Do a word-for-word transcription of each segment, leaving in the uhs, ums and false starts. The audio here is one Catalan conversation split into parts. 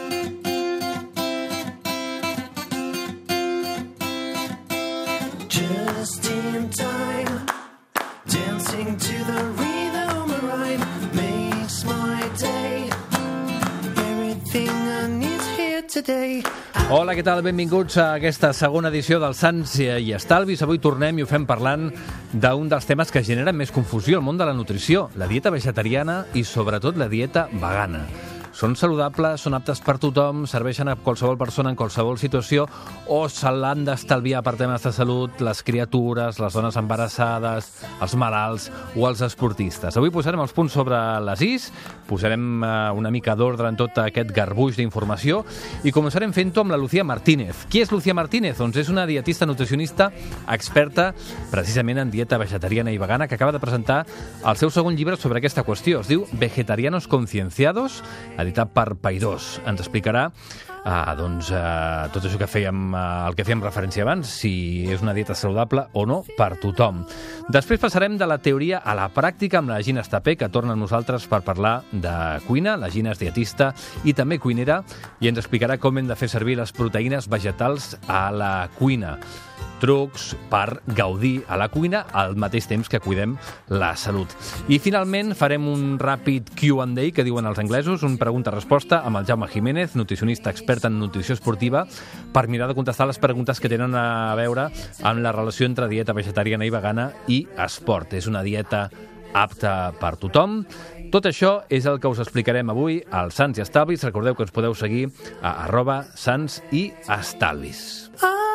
Just in time, dancing to the rhythm of rhyme makes my day. Everything I need here today. Hola, què tal? Benvinguts a aquesta segona edició del Sants i Estalvis. Avui tornem i ho fem parlant d'un dels temes que generen més confusió al món de la nutrició, la dieta vegetariana i sobretot la dieta vegana. Són saludables, són aptes per tothom, serveixen a qualsevol persona en qualsevol situació o se l'han d'estalviar per temes de salut les criatures, les dones embarassades, els malalts o els esportistes. Avui posarem els punts sobre les is, posarem una mica d'ordre en tot aquest garbuix d'informació i començarem fent-ho amb la Lucía Martínez. Qui és Lucía Martínez? Doncs és una dietista nutricionista experta precisament en dieta vegetariana i vegana que acaba de presentar el seu segon llibre sobre aquesta qüestió. Es diu Vegetarianos Concienciados, editat per Paidós. Ens explicarà eh, doncs, eh, tot això que fèiem, eh, el que fèiem referència abans, si és una dieta saludable o no per tothom. Després passarem de la teoria a la pràctica amb la Gina Estapé, que torna amb nosaltres per parlar de cuina. La Gina és dietista i també cuinera i ens explicarà com hem de fer servir les proteïnes vegetals a la cuina. Trucs per gaudir a la cuina al mateix temps que cuidem la salut. I finalment farem un ràpid Q and A, que diuen els anglesos, un pregunta-resposta amb el Jaume Jiménez, nutricionista expert en nutrició esportiva, per mirar de contestar les preguntes que tenen a veure amb la relació entre dieta vegetariana i vegana i esport. És una dieta apta per tothom. Tot això és el que us explicarem avui al Sants i Estalvis. Recordeu que ens podeu seguir a arroba Sants i Estalvis.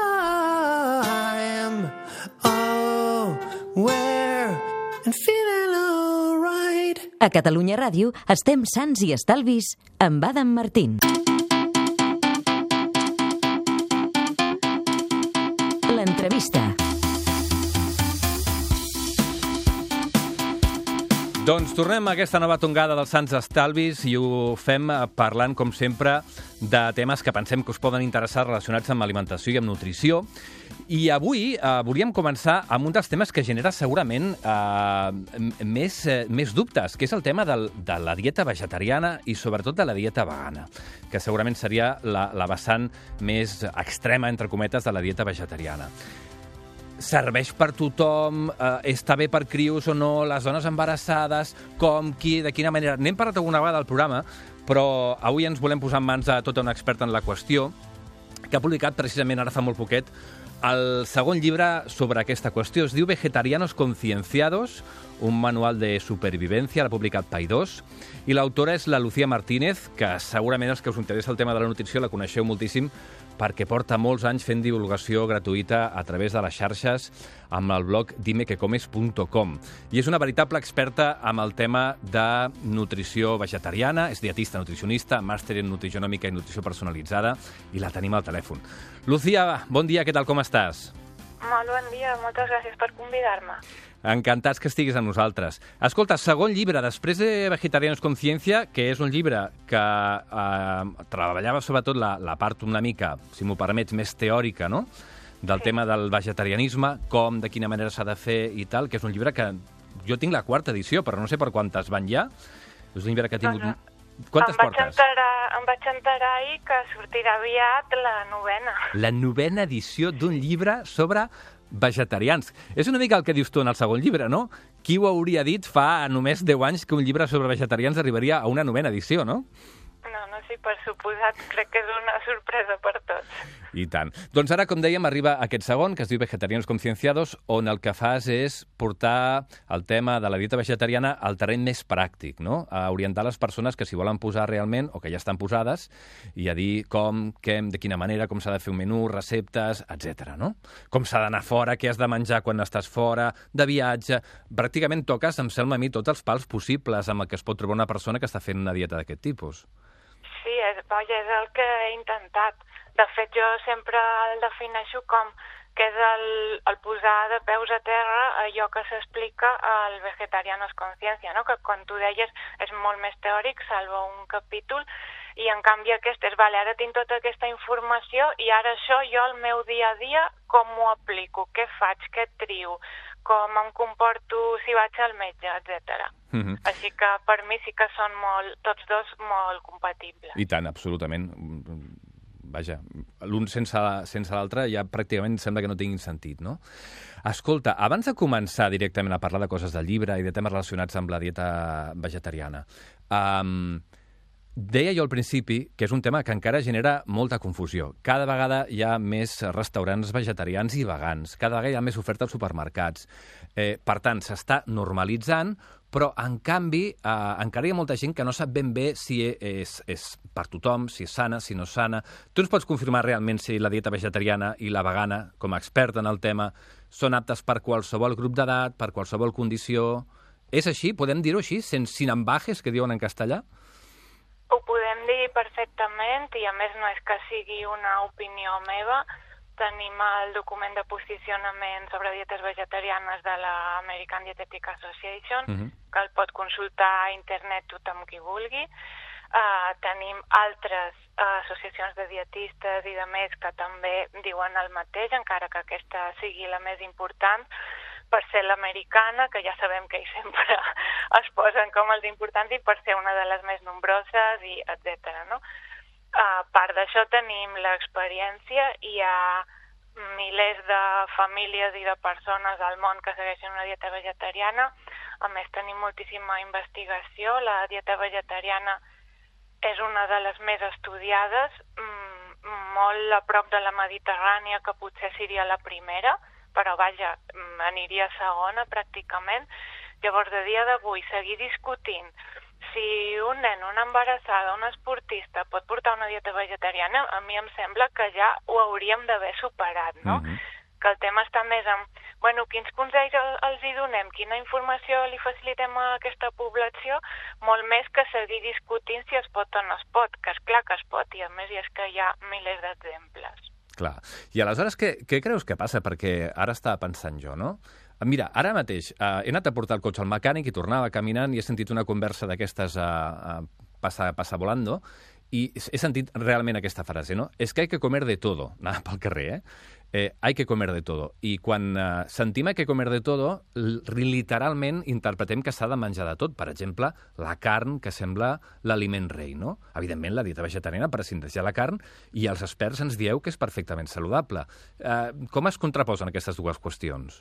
Oh, where and feeling all right. A Catalunya Ràdio estem Sants i Estalvis amb Adam Martín. L'entrevista. Doncs tornem a aquesta nova tongada dels Sants Estalvis i ho fem parlant, com sempre, de temes que pensem que us poden interessar relacionats amb alimentació i amb nutrició. I avui eh, volíem començar amb un dels temes que genera segurament eh, més, eh, més dubtes, que és el tema del, de la dieta vegetariana i sobretot de la dieta vegana, que segurament seria la, la vessant més extrema, entre cometes, de la dieta vegetariana. Serveix per tothom, eh, està bé per crios o no, les dones embarassades, com, qui, de quina manera... N'hem parlat alguna vegada al programa, però avui ens volem posar en mans de tota una experta en la qüestió, que ha publicat precisament ara fa molt poquet el segon llibre sobre aquesta qüestió. Es diu Vegetarianos Concienciados, un manual de supervivència, l'ha publicat Paidós, i l'autora és la Lucía Martínez, que segurament els que us interessa el tema de la nutrició la coneixeu moltíssim perquè porta molts anys fent divulgació gratuïta a través de les xarxes amb el blog dime que comes punt com. I és una veritable experta amb el tema de nutrició vegetariana, és dietista nutricionista, màster en nutrigenòmica i nutrició personalitzada, i la tenim al telèfon. Lucía, bon dia, què tal, com estàs? Molt bon dia, moltes gràcies per convidar-me. Encantats que estiguis amb nosaltres. Escolta, segon llibre, després de Vegetarianos Conciencia, que és un llibre que eh, treballava sobretot la, la part una mica, si m'ho permets, més teòrica, no?, del sí. tema del vegetarianisme, com, de quina manera s'ha de fer i tal, que és un llibre que jo tinc la quarta edició, però no sé per quantes van ja. És un llibre que ha tingut... Doncs, quantes em vaig portes? Enterar, em vaig enterar ahir que sortirà aviat la novena. La novena edició d'un llibre sobre vegetarians. És una mica el que dius tu en el segon llibre, no? Qui ho hauria dit fa només deu anys que un llibre sobre vegetarians arribaria a una novena edició, no? No, no, sí, per suposat, crec que és una sorpresa per tots. I tant. Doncs ara, com dèiem, arriba aquest segon, que es diu Vegetarianos Concienciados, on el que fas és portar el tema de la dieta vegetariana al terreny més pràctic, no? A orientar les persones que s'hi volen posar realment, o que ja estan posades, i a dir com, què, de quina manera, com s'ha de fer un menú, receptes, etcètera, no? Com s'ha d'anar fora, què has de menjar quan estàs fora, de viatge... Pràcticament toques, em sembla a mi, tots els pals possibles amb el que es pot trobar una persona que està fent una dieta d'aquest tipus. Sí, és, vaja, és el que he intentat. De fet, jo sempre el defineixo com que és el, el posar de peus a terra allò que s'explica al Vegetarianos Conciencia, no? Que quan tu deies és molt més teòric, salvo un capítol, i en canvi aquest és, vale, ara tinc tota aquesta informació i ara això jo al meu dia a dia com ho aplico, què faig, què trio, com em comporto si vaig al metge, etcètera. Mm-hmm. Així que per mi sí que són molt, tots dos molt compatibles. I tant, absolutament. Vaja, l'un sense, sense l'altre ja pràcticament sembla que no tinguin sentit, no? Escolta, abans de començar directament a parlar de coses del llibre i de temes relacionats amb la dieta vegetariana, um, deia jo al principi que és un tema que encara genera molta confusió. Cada vegada hi ha més restaurants vegetarians i vegans, cada vegada hi ha més oferta als supermercats. Eh, per tant, s'està normalitzant, però, en canvi, eh, encara hi ha molta gent que no sap ben bé si és, és per tothom, si és sana, si no és sana. Tu ens pots confirmar realment si la dieta vegetariana i la vegana, com a experta en el tema, són aptes per qualsevol grup d'edat, per qualsevol condició? És així? Podem dir-ho així? Sense sin ambajes, que diuen en castellà? Ho podem dir perfectament, i a més no és que sigui una opinió meva. Tenim el document de posicionament sobre dietes vegetarianes de la American Dietetic Association, uh-huh. que el pot consultar a internet tothom qui vulgui. Uh, tenim altres uh, associacions de dietistes i de més que també diuen el mateix, encara que aquesta sigui la més important, per ser l'americana, que ja sabem que ells sempre es posen com els importants, i per ser una de les més nombroses, i etcètera, no? A part d'això tenim l'experiència, i hi ha milers de famílies i de persones al món que segueixen una dieta vegetariana. A més, tenim moltíssima investigació. La dieta vegetariana és una de les més estudiades, molt a prop de la Mediterrània, que potser seria la primera, però vaja, aniria segona pràcticament. Llavors, a dia d'avui, seguir discutint si un nen, una embarassada, un esportista pot portar una dieta vegetariana, a mi em sembla que ja ho hauríem d'haver superat, no? Uh-huh. Que el tema està més en, bueno, quins consells els hi donem, quina informació li facilitem a aquesta població, molt més que seguir discutint si es pot o no es pot, que és clar que es pot, i a més és que hi ha milers d'exemples. Clar. I aleshores, què, què creus que passa? Perquè ara estava pensant jo, no? Mira, ara mateix eh, he anat a portar el cotxe al mecànic i tornava caminant i he sentit una conversa d'aquestes a, a passar, passar volando, i he sentit realment aquesta frase, no? És que hay que comer de todo. Anava pel carrer, eh? eh? Hay que comer de todo. I quan eh, sentim hay que comer de todo, literalment interpretem que s'ha de menjar de tot. Per exemple, la carn, que sembla l'aliment rei, no? Evidentment, la dieta vegetariana prescindeix de la carn, i els experts ens dieu que és perfectament saludable. Eh, com es contraposen aquestes dues qüestions?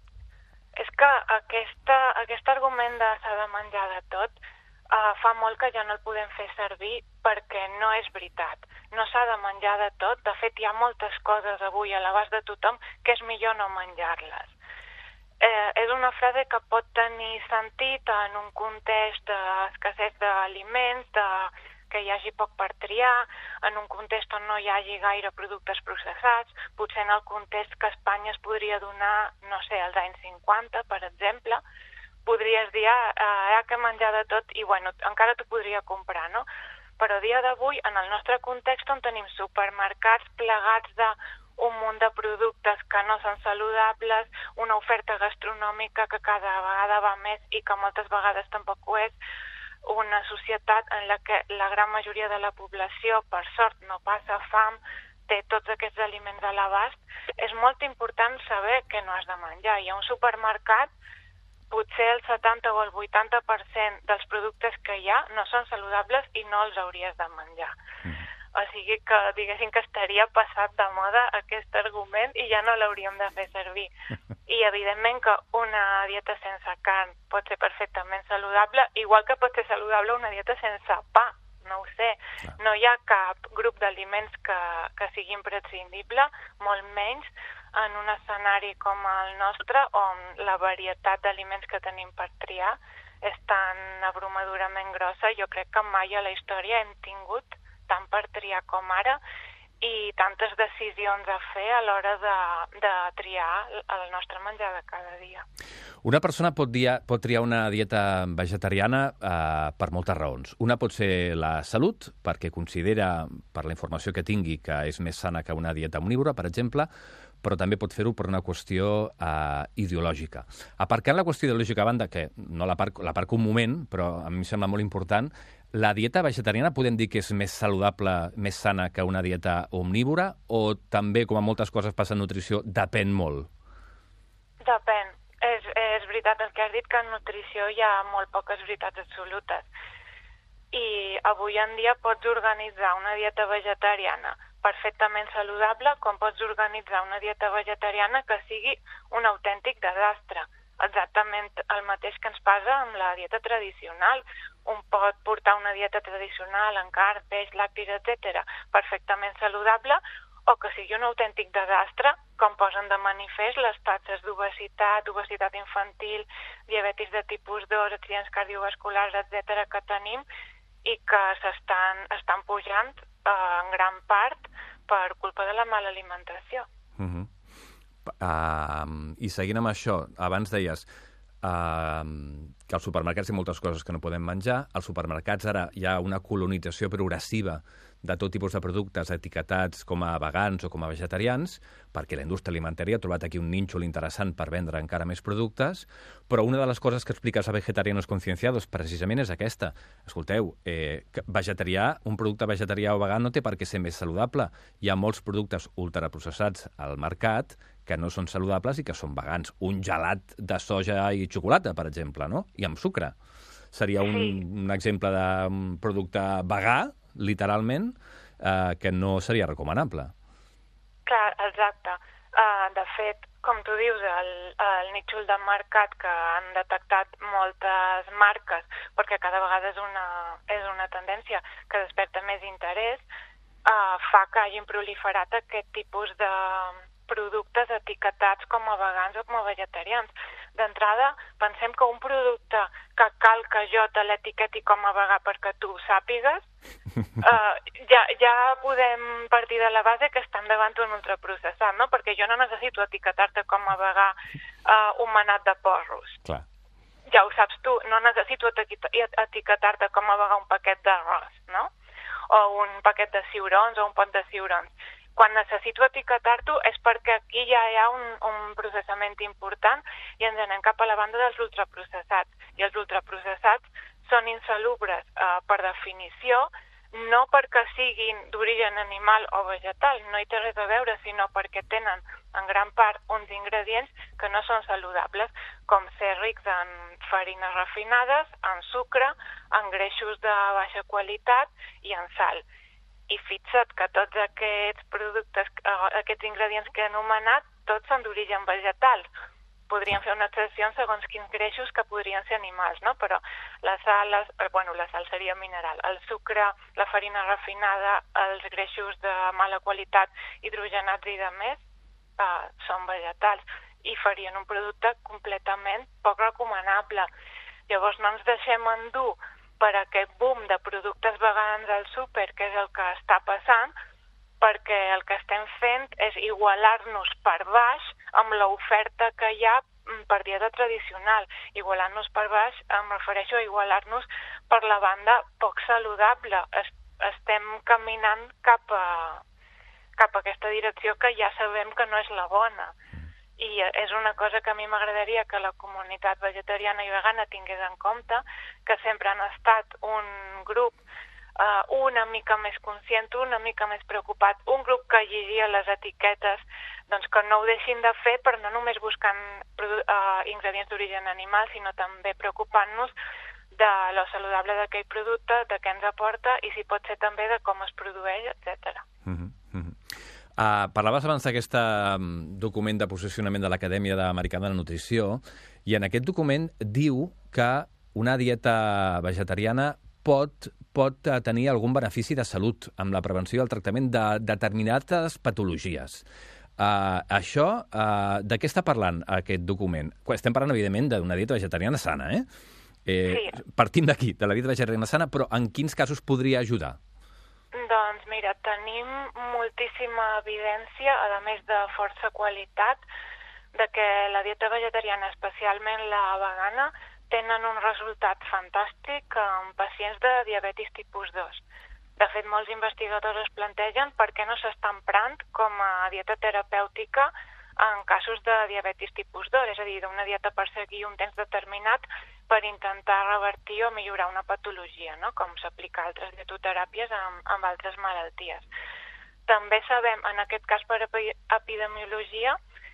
És que aquesta, aquest argument de s'ha de menjar de tot uh, fa molt que ja no el podem fer servir, perquè no és veritat. No s'ha de menjar de tot. De fet, hi ha moltes coses avui a l'abast de tothom que és millor no menjar-les. Eh, és una frase que pot tenir sentit en un context d'escassez d'aliments, de que hi hagi poc per triar, en un context on no hi hagi gaire productes processats, potser en el context que Espanya es podria donar, no sé, als anys cinquanta, per exemple, podries dir, ah, hi ha que menjar de tot, i bueno, encara t'ho podria comprar, no? Però a dia d'avui, en el nostre context, on tenim supermercats plegats d'un munt de productes que no són saludables, una oferta gastronòmica que cada vegada va més i que moltes vegades tampoc ho és, una societat en la que la gran majoria de la població, per sort, no passa fam, té tots aquests aliments a l'abast, és molt important saber què no has de menjar. Hi ha un supermercat, potser el setanta o el vuitanta per cent dels productes que hi ha no són saludables i no els hauries de menjar. Mm. O sigui que, diguéssim, que estaria passat de moda aquest argument i ja no l'hauríem de fer servir. I, evidentment, que una dieta sense carn pot ser perfectament saludable, igual que pot ser saludable una dieta sense pa, no ho sé. No hi ha cap grup d'aliments que, que sigui imprescindible, molt menys en un escenari com el nostre, on la varietat d'aliments que tenim per triar és tan abrumadorament grossa. Jo crec que mai a la història hem tingut tant per triar com ara, i tantes decisions a fer a l'hora de, de triar el nostre menjar de cada dia. Una persona pot, dia, pot triar una dieta vegetariana eh, per moltes raons. Una pot ser la salut, perquè considera, per la informació que tingui, que és més sana que una dieta omnívora, per exemple, però també pot fer-ho per una qüestió eh, ideològica. Aparcant la qüestió ideològica a banda, que no l'aparco, l'aparco un moment, però a mi em sembla molt important, la dieta vegetariana podem dir que és més saludable, més sana que una dieta omnívora, o també, com a moltes coses passa en nutrició, depèn molt? Depèn. És veritat el que has dit, que en nutrició hi ha molt poques veritats absolutes. I avui en dia pots organitzar una dieta vegetariana perfectament saludable, com pots organitzar una dieta vegetariana que sigui un autèntic desastre. Exactament el mateix que ens passa amb la dieta tradicional. Un pot portar una dieta tradicional en carn, peix, lactis, etcètera, perfectament saludable, o que sigui un autèntic desastre, com posen de manifest les taxes d'obesitat, obesitat infantil, diabetis de tipus dos, accidents cardiovasculars, etcètera, que tenim i que s'estan estan pujant eh, en gran part per culpa de la mala alimentació. Uh-huh. Uh, I seguint amb això, abans deies uh, que als supermercats hi ha moltes coses que no podem menjar. Als supermercats ara hi ha una colonització progressiva de tot tipus de productes etiquetats com a vegans o com a vegetarians, perquè la indústria alimentària ha trobat aquí un nínxol interessant per vendre encara més productes, però una de les coses que expliques a Vegetarianos Concienciados precisament és aquesta. Escolteu, eh, vegetarià, un producte vegetarià o vegà no té per què ser més saludable. Hi ha molts productes ultraprocessats al mercat que no són saludables i que són vegans. Un gelat de soja i xocolata, per exemple, no? I amb sucre. Seria un, sí. un exemple d'un producte vegà, literalment, eh, que no seria recomanable. Clar, exacte. Uh, de fet, com tu dius, el, el nítxol de mercat que han detectat moltes marques, perquè cada vegada és una, és una tendència que desperta més interès, uh, fa que hagin proliferat aquest tipus de productes etiquetats com a vegans o com a vegetarians. D'entrada, pensem que un producte que cal que jo te l'etiqueti com a vegà perquè tu ho sàpigues, uh, ja, ja podem partir de la base que estan davant d'un ultraprocessat, no? Perquè jo no necessito etiquetar-te com a vegà uh, un manat de porros. Clar. Ja ho saps tu, no necessito etiquetar-te com a vegà un paquet d'arròs, no? O un paquet de ciurons o un pot de ciurons. Quan necessito etiquetar-t'ho és perquè aquí ja hi ha un, un processament important i ens anem cap a la banda dels ultraprocessats. I els ultraprocessats són insalubres eh, per definició, no perquè siguin d'origen animal o vegetal, no hi té res a veure, sinó perquè tenen en gran part uns ingredients que no són saludables, com ser rics en farines refinades, en sucre, en greixos de baixa qualitat i en sal. I fixa't que tots aquests productes, aquests ingredients que he anomenat, tots són d'origen vegetal. Podríem fer una excepció segons quins greixos que podrien ser animals, no? Però la sal, les, bueno, la sal seria mineral. El sucre, la farina refinada, els greixos de mala qualitat, hidrogenats i de més, eh, són vegetals i farien un producte completament poc recomanable. Llavors no ens deixem endur per aquest boom de productes vegans al súper, que és el que està passant, perquè el que estem fent és igualar-nos per baix amb l'oferta que hi ha per dieta tradicional. Igualar-nos per baix em refereixo a igualar-nos per la banda poc saludable. Es, estem caminant cap a, cap a aquesta direcció que ja sabem que no és la bona. I és una cosa que a mi m'agradaria que la comunitat vegetariana i vegana tingués en compte, que sempre han estat un grup uh, una mica més conscient, una mica més preocupat, un grup que llegia les etiquetes, doncs que no ho deixin de fer, però no només buscant uh, ingredients d'origen animal, sinó també preocupant-nos de lo saludable d'aquell producte, de què ens aporta i si pot ser també de com es produeix, etcètera. Mm-hmm. Uh, parlaves abans d'aquest um, document de posicionament de l'Acadèmia Americana de Nutrició i en aquest document diu que una dieta vegetariana pot, pot tenir algun benefici de salut amb la prevenció i el tractament de determinades patologies. Uh, això, uh, de què està parlant aquest document? Estem parlant, evidentment, d'una dieta vegetariana sana, eh? eh sí. Partim d'aquí, de la dieta vegetariana sana, però en quins casos podria ajudar? Doncs mira, tenim moltíssima evidència, a més de força qualitat, de que la dieta vegetariana, especialment la vegana, tenen un resultat fantàstic en pacients de diabetis tipus dos. De fet, molts investigadors es plantegen per què no s'està emprant com a dieta terapèutica en casos de diabetis tipus dos, és a dir, d'una dieta per seguir un temps determinat per intentar revertir o millorar una patologia, no? Com s'aplica a altres dietoteràpies amb, amb altres malalties. També sabem, en aquest cas per epidemiologia,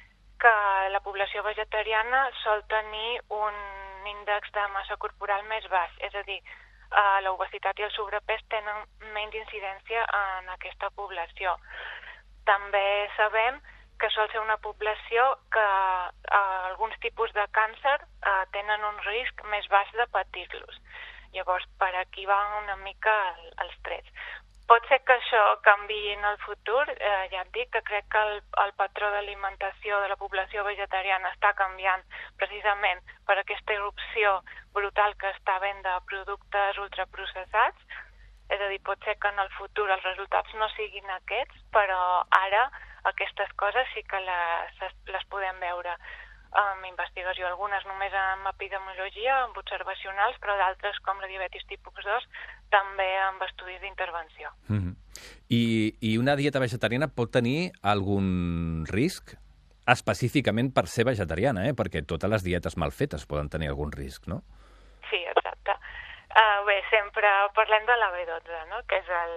que la població vegetariana sol tenir un índex de massa corporal més baix, és a dir, eh, l'obesitat i el sobrepès tenen menys incidència en aquesta població. També sabem que sol ser una població que eh, alguns tipus de càncer eh, tenen un risc més baix de patir-los. Llavors, per aquí van una mica el, els trets. Pot ser que això canviï en el futur, eh, ja et dic que crec que el, el patró d'alimentació de la població vegetariana està canviant precisament per aquesta irrupció brutal que està havent de productes ultraprocessats. És a dir, pot ser que en el futur els resultats no siguin aquests, però ara aquestes coses sí que les, les podem veure amb investigació, algunes només amb epidemiologia, amb observacionals, però d'altres, com la diabetis tipus dos, també amb estudis d'intervenció. Mm-hmm. I, I una dieta vegetariana pot tenir algun risc específicament per ser vegetariana, eh? Perquè totes les dietes mal fetes poden tenir algun risc, no? Sí, exacte. Uh, bé, sempre parlem de la B dotze, no? Que és el,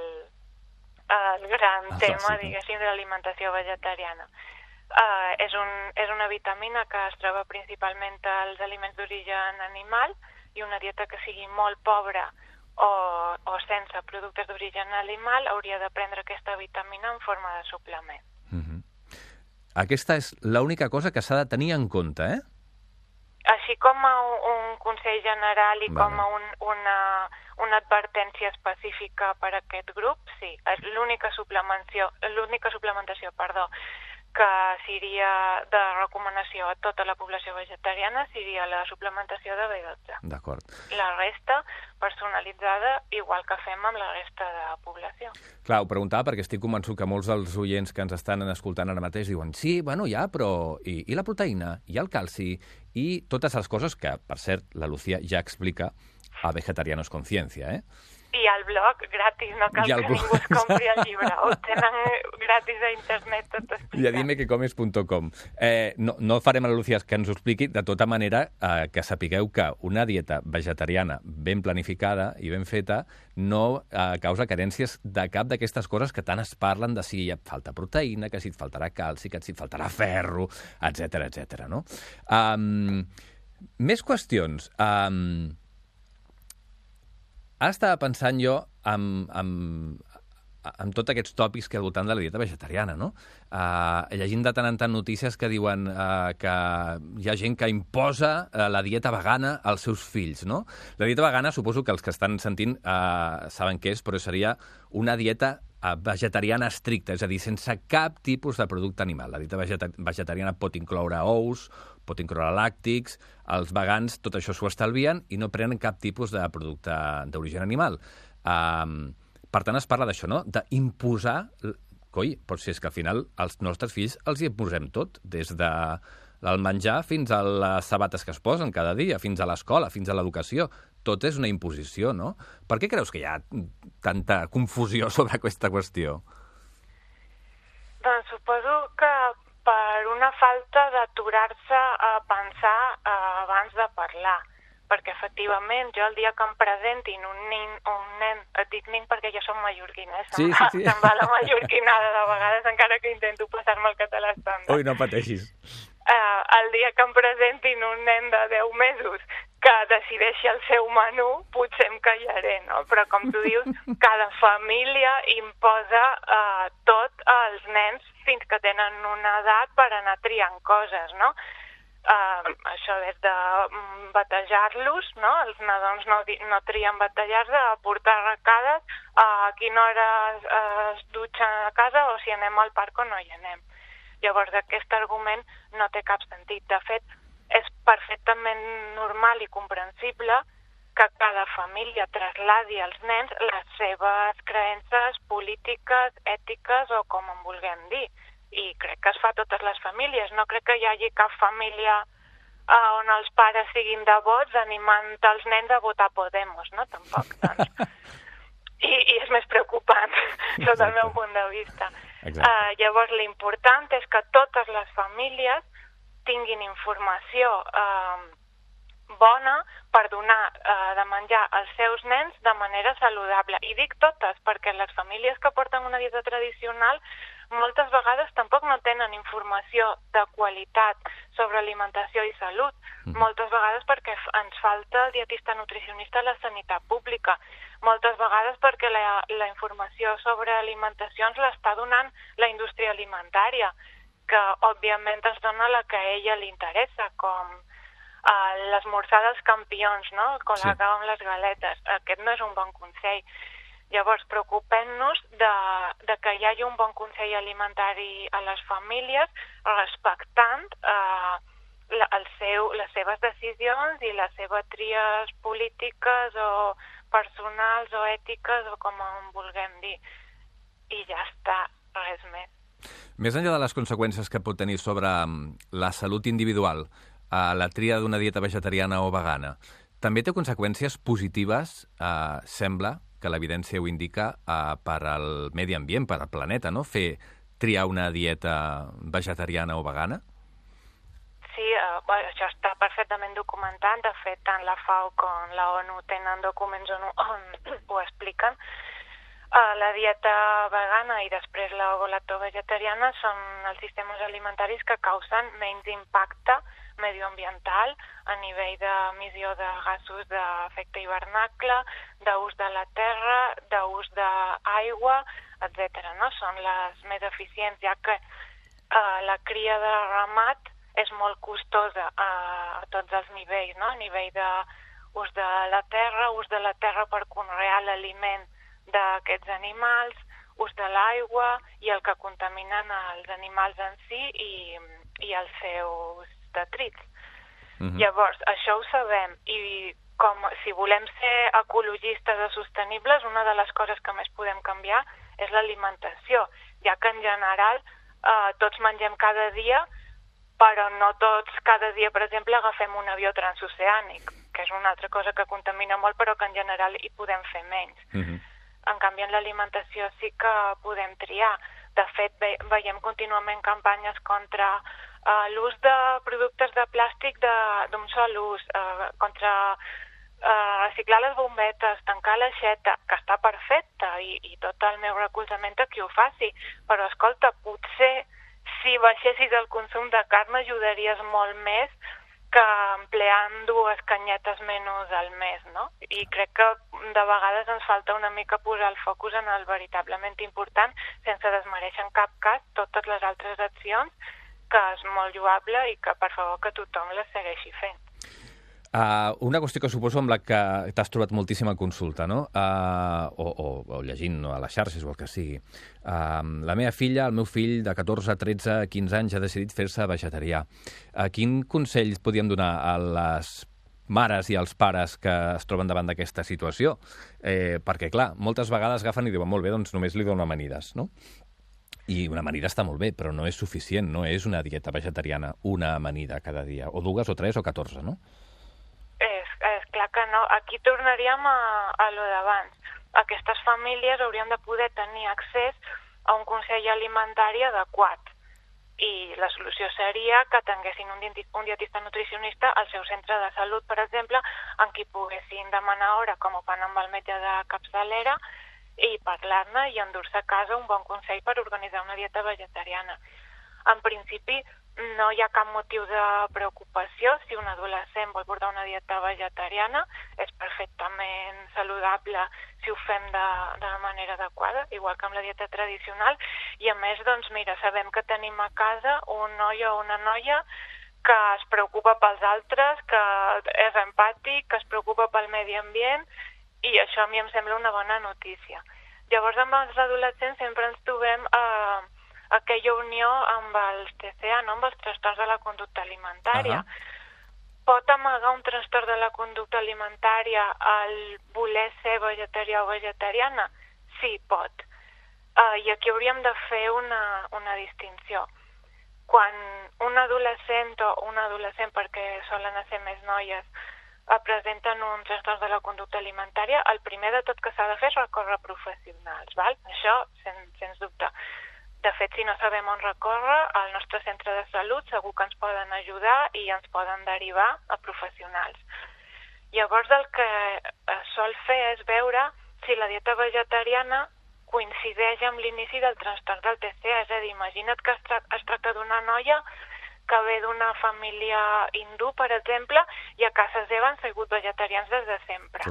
el gran ah, tema, sí, diguéssim, de l'alimentació vegetariana. Uh, és, un, és una vitamina que es troba principalment als aliments d'origen animal, i una dieta que sigui molt pobra o, o sense productes d'origen animal hauria de prendre aquesta vitamina en forma de suplement. Mm-hmm. Aquesta és l'única cosa que s'ha de tenir en compte, eh? Així com a un, un consell general i vale. Com a un, una, una advertència específica per a aquest grup, sí. És l'única suplementació, l'única suplementació, perdó, que seria de recomanació a tota la població vegetariana seria la suplementació de B dotze. D'acord. La resta personalitzada, igual que fem amb la resta de la població. Clar, ho preguntava perquè estic convençut que molts dels oients que ens estan escoltant ara mateix diuen sí, bueno, ja, però i, i la proteïna, i el calci, i totes les coses que, per cert, la Lucía ja explica a Vegetarianos con Ciencia, eh? I al blog, gratis, no cal que ningú es compri el llibre. Ho tenen gratis a internet tot explicat. I a dime que comes punt com. Eh, no, no farem a la Lucía que ens ho expliqui, de tota manera eh, que sapigueu que una dieta vegetariana ben planificada i ben feta no eh, causa carències de cap d'aquestes coses que tant es parlen de si et falta proteïna, que si et faltarà calci, que si et faltarà ferro, etcètera, etcètera, no? Um, més qüestions. Um, Ara estava pensant jo amb, amb, amb tots aquests tòpics que al voltant de la dieta vegetariana, no? Uh, llegint de tant en tant notícies que diuen uh, que hi ha gent que imposa uh, la dieta vegana als seus fills, no? La dieta vegana, suposo que els que estan sentint uh, saben què és, però seria una dieta uh, vegetariana estricta, és a dir, sense cap tipus de producte animal. La dieta vegeta vegetariana pot incloure ous, pot incloure làctics, els vegans tot això s'ho estalvien i no prenen cap tipus de producte d'origen animal. Um, per tant, es parla d'això, no? D'imposar... Coi, però si és que al final als nostres fills els hi imposem tot, des de el menjar fins a les sabates que es posen cada dia, fins a l'escola, fins a l'educació. Tot és una imposició, no? Per què creus que hi ha tanta confusió sobre aquesta qüestió? Doncs suposo que per una falta d'aturar-se a pensar eh, abans de parlar. Perquè, efectivament, jo el dia que em presentin un nen, un nen et dic nen perquè jo som mallorquina, eh? Se'm, sí, sí, sí. Se'm va la mallorquinada de vegades, encara que intento passar-me el català estàndard. Ui, no pateixis. Uh, el dia que em presentin un nen de deu mesos que decideixi el seu menú, potser em callaré, no? Però, com tu dius, cada família imposa uh, tot als nens fins que tenen una edat per anar triant coses, no? Uh, això des de batejar-los, no? Els nadons no, no trien batejar-se, a portar arracades, a quina hora es, es dutxen a casa o si anem al parc o no hi anem. Llavors, aquest argument no té cap sentit. De fet, és perfectament normal i comprensible que cada família trasladi als nens les seves creences polítiques, ètiques o com en vulguem dir. I crec que es fa a totes les famílies. No crec que hi hagi cap família uh, on els pares siguin devots animant els nens a votar Podemos, no? Tampoc, doncs. I, i és més preocupant, sota el meu punt de vista. Uh, llavors, l'important és que totes les famílies tinguin informació uh, bona per donar uh, de menjar als seus nens de manera saludable. I dic totes, perquè les famílies que porten una dieta tradicional moltes vegades tampoc no tenen informació de qualitat sobre alimentació i salut. Mm. Moltes vegades perquè ens falta el dietista nutricionista a la sanitat pública. Moltes vegades perquè la, la informació sobre alimentació ens l'està donant la indústria alimentària, que òbviament es dona la que a ella li interessa, com uh, l'esmorzar dels campions, no? Com sí. L'acaba amb les galetes. Aquest no és un bon consell. Llavors, preocupem-nos de, de que hi hagi un bon consell alimentari a les famílies, respectant eh, la, el seu, les seves decisions i les seves tries polítiques o personals o ètiques o com en vulguem dir. I ja està, res més. Més enllà de les conseqüències que pot tenir sobre la salut individual, eh, la tria d'una dieta vegetariana o vegana, també té conseqüències positives, eh, sembla, que l'evidència ho indica, eh, per al medi ambient, per al planeta, no? Fer triar una dieta vegetariana o vegana? Sí, eh, això està perfectament documentat. De fet, tant la FAO com la ONU tenen documents on, on ho expliquen. Uh, la dieta vegana i després l'ovo-lacto-vegetariana són els sistemes alimentaris que causen menys impacte medioambiental a nivell d'emissió de gasos d'efecte hivernacle, d'ús de la terra, d'ús d'aigua, etcètera. No? Són les més eficients, ja que uh, la cria de ramat és molt costosa a, a tots els nivells, no? A nivell d'ús de la terra, ús de la terra per conrear l'aliment d'aquests animals, ús de l'aigua i el que contaminen els animals en si i, i els seus detrits. Mm-hmm. Llavors, això ho sabem i com si volem ser ecologistes o sostenibles, una de les coses que més podem canviar és l'alimentació, ja que en general eh, tots mengem cada dia, però no tots cada dia, per exemple, agafem un avió transoceànic, que és una altra cosa que contamina molt, però que en general hi podem fer menys. Mm-hmm. En canvi, en l'alimentació sí que podem triar. De fet, ve veiem contínuament campanyes contra uh, l'ús de productes de plàstic d'un sol ús, uh, contra uh, reciclar les bombetes, tancar l'aixeta, que està perfecte i, i tot el meu recolzament a qui ho faci. Però, escolta, potser si baixessis el consum de carn ajudaries molt més que empleant dues canyetes menys al mes, no? I crec que de vegades ens falta una mica posar el focus en el veritablement important, sense desmereixer en cap cas totes les altres accions, que és molt lloable i que, per favor, que tothom les segueixi fent. Uh, una qüestió que suposo amb la que t'has trobat moltíssima consulta, no? Uh, o, o, o llegint, no? A les xarxes o el que sigui. Uh, la meva filla, el meu fill de catorze, tretze, quinze anys ha decidit fer-se vegetarià. Uh, quin consell podríem donar a les mares i als pares que es troben davant d'aquesta situació? Eh, perquè, clar, moltes vegades agafen i diuen, molt bé, doncs només li dono amanides, no? I una amanida està molt bé, però no és suficient, no és una dieta vegetariana, una amanida cada dia, o dues, o tres, o catorze, no? És, és clar que no. Aquí tornaríem a, a lo d'abans. Aquestes famílies haurien de poder tenir accés a un consell alimentari adequat. I la solució seria que tinguessin un, un dietista nutricionista al seu centre de salut, per exemple, en qui poguessin demanar hora, com ho fan amb el metge de capçalera, i parlar-ne i endur-se a casa un bon consell per organitzar una dieta vegetariana. En principi, no hi ha cap motiu de preocupació si un adolescent vol portar una dieta vegetariana. És perfectament saludable si ho fem de, de manera adequada, igual que amb la dieta tradicional. I a més, doncs mira, sabem que tenim a casa un noi o una noia que es preocupa pels altres, que és empàtic, que es preocupa pel medi ambient, i això a mi em sembla una bona notícia. Llavors, amb els adolescents sempre ens trobem a eh, aquella unió amb els T C A, no? Amb els trastorns de la conducta alimentària. Uh-huh. Pot amagar un trastorn de la conducta alimentària al voler ser vegetarià o vegetariana? Sí, pot. Uh, I aquí hauríem de fer una, una distinció. Quan un adolescent o una adolescent, perquè solen ser més noies, uh, presenten un trastorn de la conducta alimentària, el primer de tot que s'ha de fer és recórrer a professionals, val? Això, sen, sens dubte. De fet, si no sabem on recórrer, al nostre centre de salut segur que ens poden ajudar i ens poden derivar a professionals. Llavors, el que es sol fer és veure si la dieta vegetariana coincideix amb l'inici del trastorn del T C A. És a dir, imagina't que es, tra es tracta d'una noia que ve d'una família hindú, per exemple, i a casa seva han sigut vegetarians des de sempre.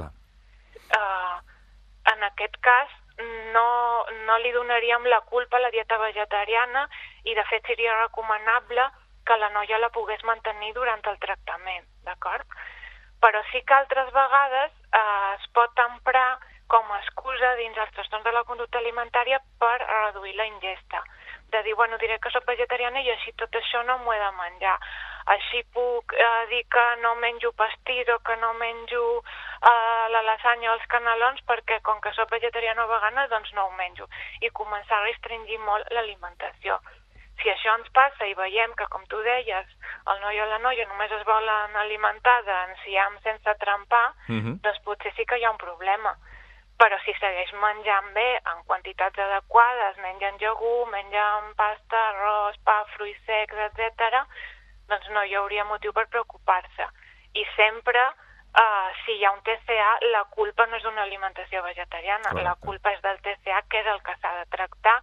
Uh, en aquest cas, no, no li donaríem la culpa a la dieta vegetariana i, de fet, seria recomanable que la noia la pogués mantenir durant el tractament, d'acord? Però sí que altres vegades eh, es pot emprar com a excusa dins els trastorns de la conducta alimentària per reduir la ingesta. De dir, bueno, diré que soc vegetariana i així tot això no m'ho he de menjar. Així puc eh, dir que no menjo pastís o que no menjo eh, la lasanya o els canelons perquè com que soc vegetariana o vegana doncs no ho menjo. I començar a restringir molt l'alimentació. Si això ens passa i veiem que, com tu deies, el noi o la noia només es volen alimentar d'enciam sense trempar, uh-huh. doncs potser sí que hi ha un problema. Però si segueix menjant bé, en quantitats adequades, mengen llegum, mengen pasta, arròs, pa, fruits secs, etcètera, doncs no hi hauria motiu per preocupar-se. I sempre, eh, si hi ha un T C A, la culpa no és d'una alimentació vegetariana, correcte. La culpa és del T C A, que és el que s'ha de tractar,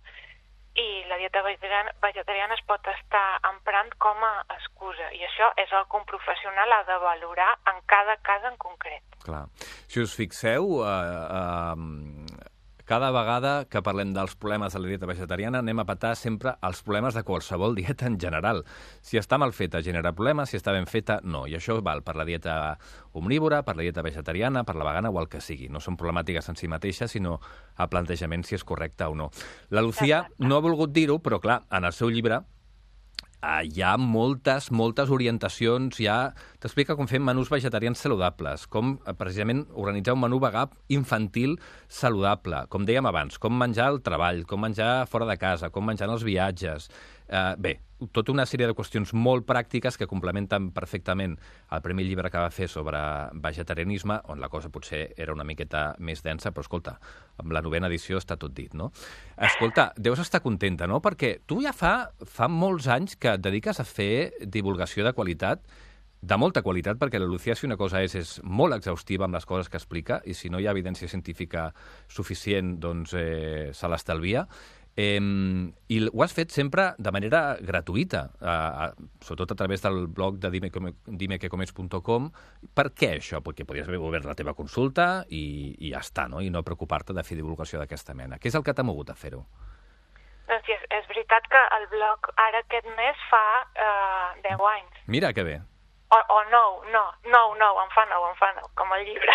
i la dieta vegetariana, vegetariana es pot estar emprant com a excusa. I això és el que un professional ha de valorar en cada cas en concret. Clar. Si us fixeu, eh, eh, cada vegada que parlem dels problemes de la dieta vegetariana anem a petar sempre els problemes de qualsevol dieta en general. Si està mal feta genera problemes, si està ben feta no. I això val per la dieta omnívora, per la dieta vegetariana, per la vegana o el que sigui. No són problemàtiques en si mateixes, sinó a plantejament si és correcte o no. La Lucía no ha volgut dir-ho, però clar, en el seu llibre Uh, hi ha moltes, moltes orientacions, ja t'explica com fer menús vegetarians saludables, com uh, precisament organitzar un menú vegà infantil saludable, com dèiem abans, com menjar al treball, com menjar fora de casa, com menjar en els viatges. Uh, bé, tota una sèrie de qüestions molt pràctiques que complementen perfectament el primer llibre que va fer sobre vegetarianisme, on la cosa potser era una miqueta més densa, però escolta, amb la novena edició està tot dit, no? Escolta, deus estar contenta, no? Perquè tu ja fa, fa molts anys que et dediques a fer divulgació de qualitat, de molta qualitat, perquè la Lucía, si una cosa és, és molt exhaustiva amb les coses que explica, i si no hi ha evidència científica suficient, doncs eh, se l'estalvia. Eh, I ho has fet sempre de manera gratuïta, eh, sobretot a través del blog de dime que comes punt com. Per què això? Perquè podries haver obert la teva consulta i, i ja està, no? I no preocupar-te de fer divulgació d'aquesta mena. Què és el que t'ha mogut a fer-ho? Doncs sí, és, és veritat que el blog ara aquest mes fa eh, deu anys. Mira, que bé. O, o nou, no, nou, nou, em fa nou, em fa nou, com el llibre.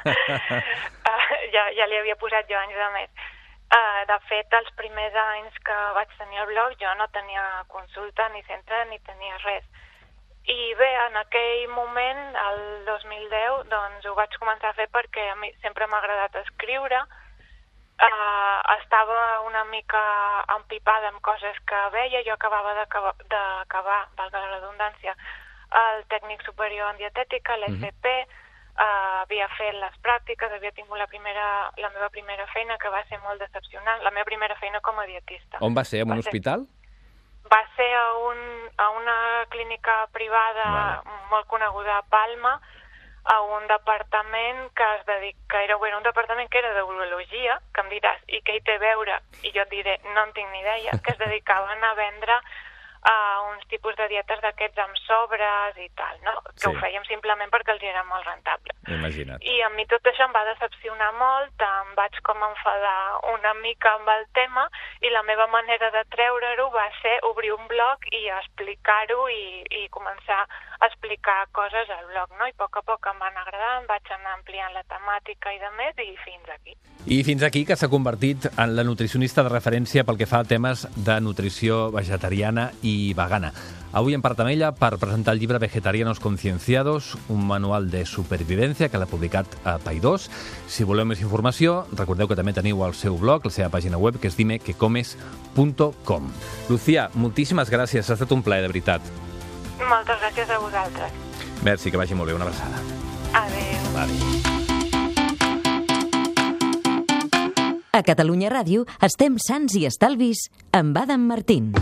uh, ja, ja li havia posat jo anys de més. Uh, de fet, els primers anys que vaig tenir el blog jo no tenia consulta, ni centre, ni tenia res. I bé, en aquell moment, el dos mil deu, doncs ho vaig començar a fer perquè a mi sempre m'ha agradat escriure. Uh, estava una mica empipada amb coses que veia. Jo acabava d'acabar, valga la redundància, el tècnic superior en dietètica, l'F P, mm-hmm. Uh, havia fet les pràctiques, havia tingut la, primera, la meva primera feina, que va ser molt decepcionant, la meva primera feina com a dietista. On va ser? En un hospital? Va ser a, un, a una clínica privada vale. molt coneguda a Palma, a un departament que es dedica, era bueno, un departament que era d'urologia, que em diràs, i què hi té a veure? I jo et diré, no en tinc ni idea, que es dedicaven a vendre a uns tipus de dietes d'aquests amb sobres i tal, no? Que sí. Ho fèiem simplement perquè els era molt rentable. Imagina't. I a mi tot això em va decepcionar molt, em vaig com enfadar una mica amb el tema i la meva manera de treure-ho va ser obrir un blog i explicar-ho i, i començar a explicar coses al blog, no? I a poc a poc em van agradar, em vaig anar ampliant la temàtica i de més i fins aquí. I fins aquí que s'ha convertit en la nutricionista de referència pel que fa a temes de nutrició vegetariana i vegana. Avui hem parlat amb ella per presentar el llibre Vegetarianos Concienciados, un manual de supervivència que l'ha publicat a Paidós. Si voleu més informació, recordeu que també teniu el seu blog, la seva pàgina web, que és dime que comes punt com. Lucía, moltíssimes gràcies, ha estat un plaer, de veritat. Moltes gràcies a vosaltres. Merci, que vagi molt bé, una abraçada. Adéu. Adéu. A Catalunya Ràdio estem sants i estalvis amb Adam Martín.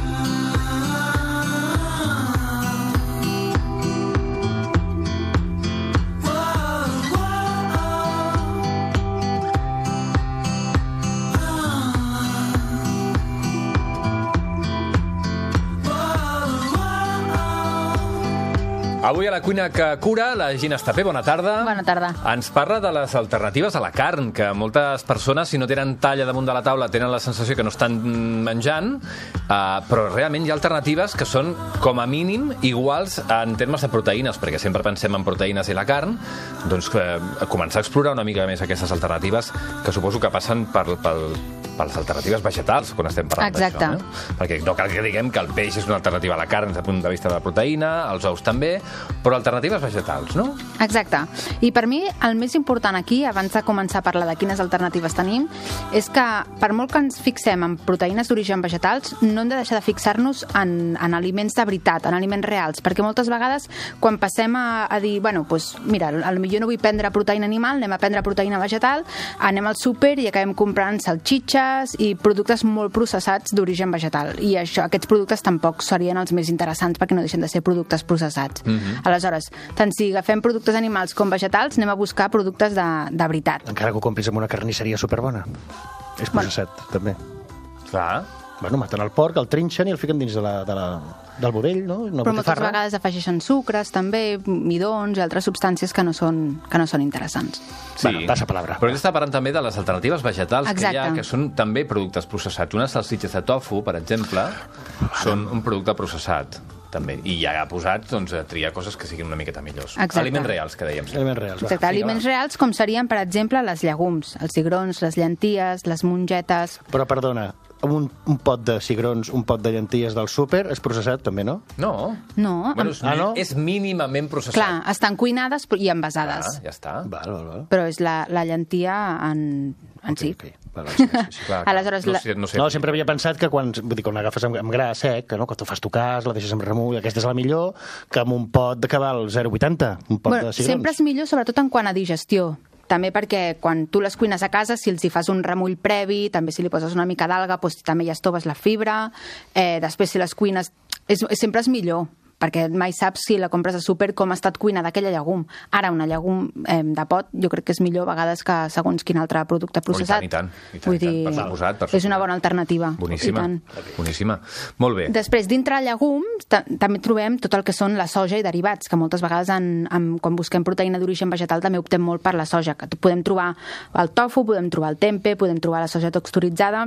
Avui a la cuina que cura, la Gina Estapé, bona tarda. Bona tarda. Ens parla de les alternatives a la carn, que moltes persones, si no tenen talla damunt de la taula, tenen la sensació que no estan menjant, uh, però realment hi ha alternatives que són, com a mínim, iguals en termes de proteïnes, perquè sempre pensem en proteïnes i la carn, doncs eh, començar a explorar una mica més aquestes alternatives, que suposo que passen per, pel, per les alternatives vegetals, quan estem parlant d'això. Eh? Perquè no cal que diguem que el peix és una alternativa a la carn des del punt de vista de la proteïna, els ous també, però alternatives vegetals, no? Exacte. I per mi el més important aquí, abans de començar a parlar de quines alternatives tenim, és que per molt que ens fixem en proteïnes d'origen vegetals, no hem de deixar de fixar-nos en, en aliments de veritat, en aliments reals, perquè moltes vegades quan passem a, a dir, bueno, doncs mira, potser no vull prendre proteïna animal, anem a prendre proteïna vegetal, anem al súper i acabem comprant salxitxes i productes molt processats d'origen vegetal. I això, aquests productes tampoc serien els més interessants perquè no deixen de ser productes processats. Mm-hmm. Aleshores, tant si agafem productes animals com vegetals, anem a buscar productes de, de veritat. Encara que ho compris en una carnisseria superbona. És processat, bueno. També. Clar. Bueno, maten el porc, el trinxen i el fiquen dins de la, de la, del budell, no? Una Però moltes botifarra. vegades afegeixen sucres, també, midons i altres substàncies que no són, que no són interessants. Sí, Bueno, passa palabra. però ell està parlant també de les alternatives vegetals Exacte. que hi ha, que són també productes processats. Unes salsitxes de tofu, per exemple, són un producte processat, també. I ja ha posat, doncs, a triar coses que siguin una miqueta millors. Exacte. Aliments reals, que dèiem. Sí. Aliments reals. va. Exacte, aliments reals com serien, per exemple, les llegums, els cigrons, les llenties, les mongetes... Però, perdona, un, un pot de cigrons, un pot de llenties del súper és processat, també, no? No. No, Bueno, amb- és, Ah, no? és mínimament processat. clar, estan cuinades i envasades, Ah, ja està. Val, val, val. però és la, la llentia en, en Ok, si. ok. Val, val, sí, sí, sí. Clar, clar. Aleshores, no, la- sé, no, sé. No, sempre havia pensat que quan, vull dir, quan l'agafes amb, amb gra sec, que, no, que tu fas tocars, la deixes amb remull, aquesta és la millor, que amb un pot de cabal zero coma vuitanta, un pot Bueno, de cigrons. sempre és millor, sobretot en quant a digestió. També perquè quan tu les cuines a casa, si els hi fas un remull previ, també si li poses una mica d'alga, doncs també ja estoves la fibra. Eh, després, si les cuines... És, sempre és millor, perquè mai saps si la compres a súper com ha estat cuinada aquella llegum. Ara, una llegum eh, de pot, jo crec que és millor a vegades que segons quin altre producte processat. Oh, i tant, i tant, i tant, Vull i tant. dir, Per suposat, per és una suposat. bona alternativa. Boníssima, I tant. boníssima. Molt bé. Després, dintre llegums, ta també trobem tot el que són la soja i derivats, que moltes vegades, en, en, quan busquem proteïna d'origen vegetal, també optem molt per la soja, que podem trobar el tofu, podem trobar el tempe, podem trobar la soja texturitzada.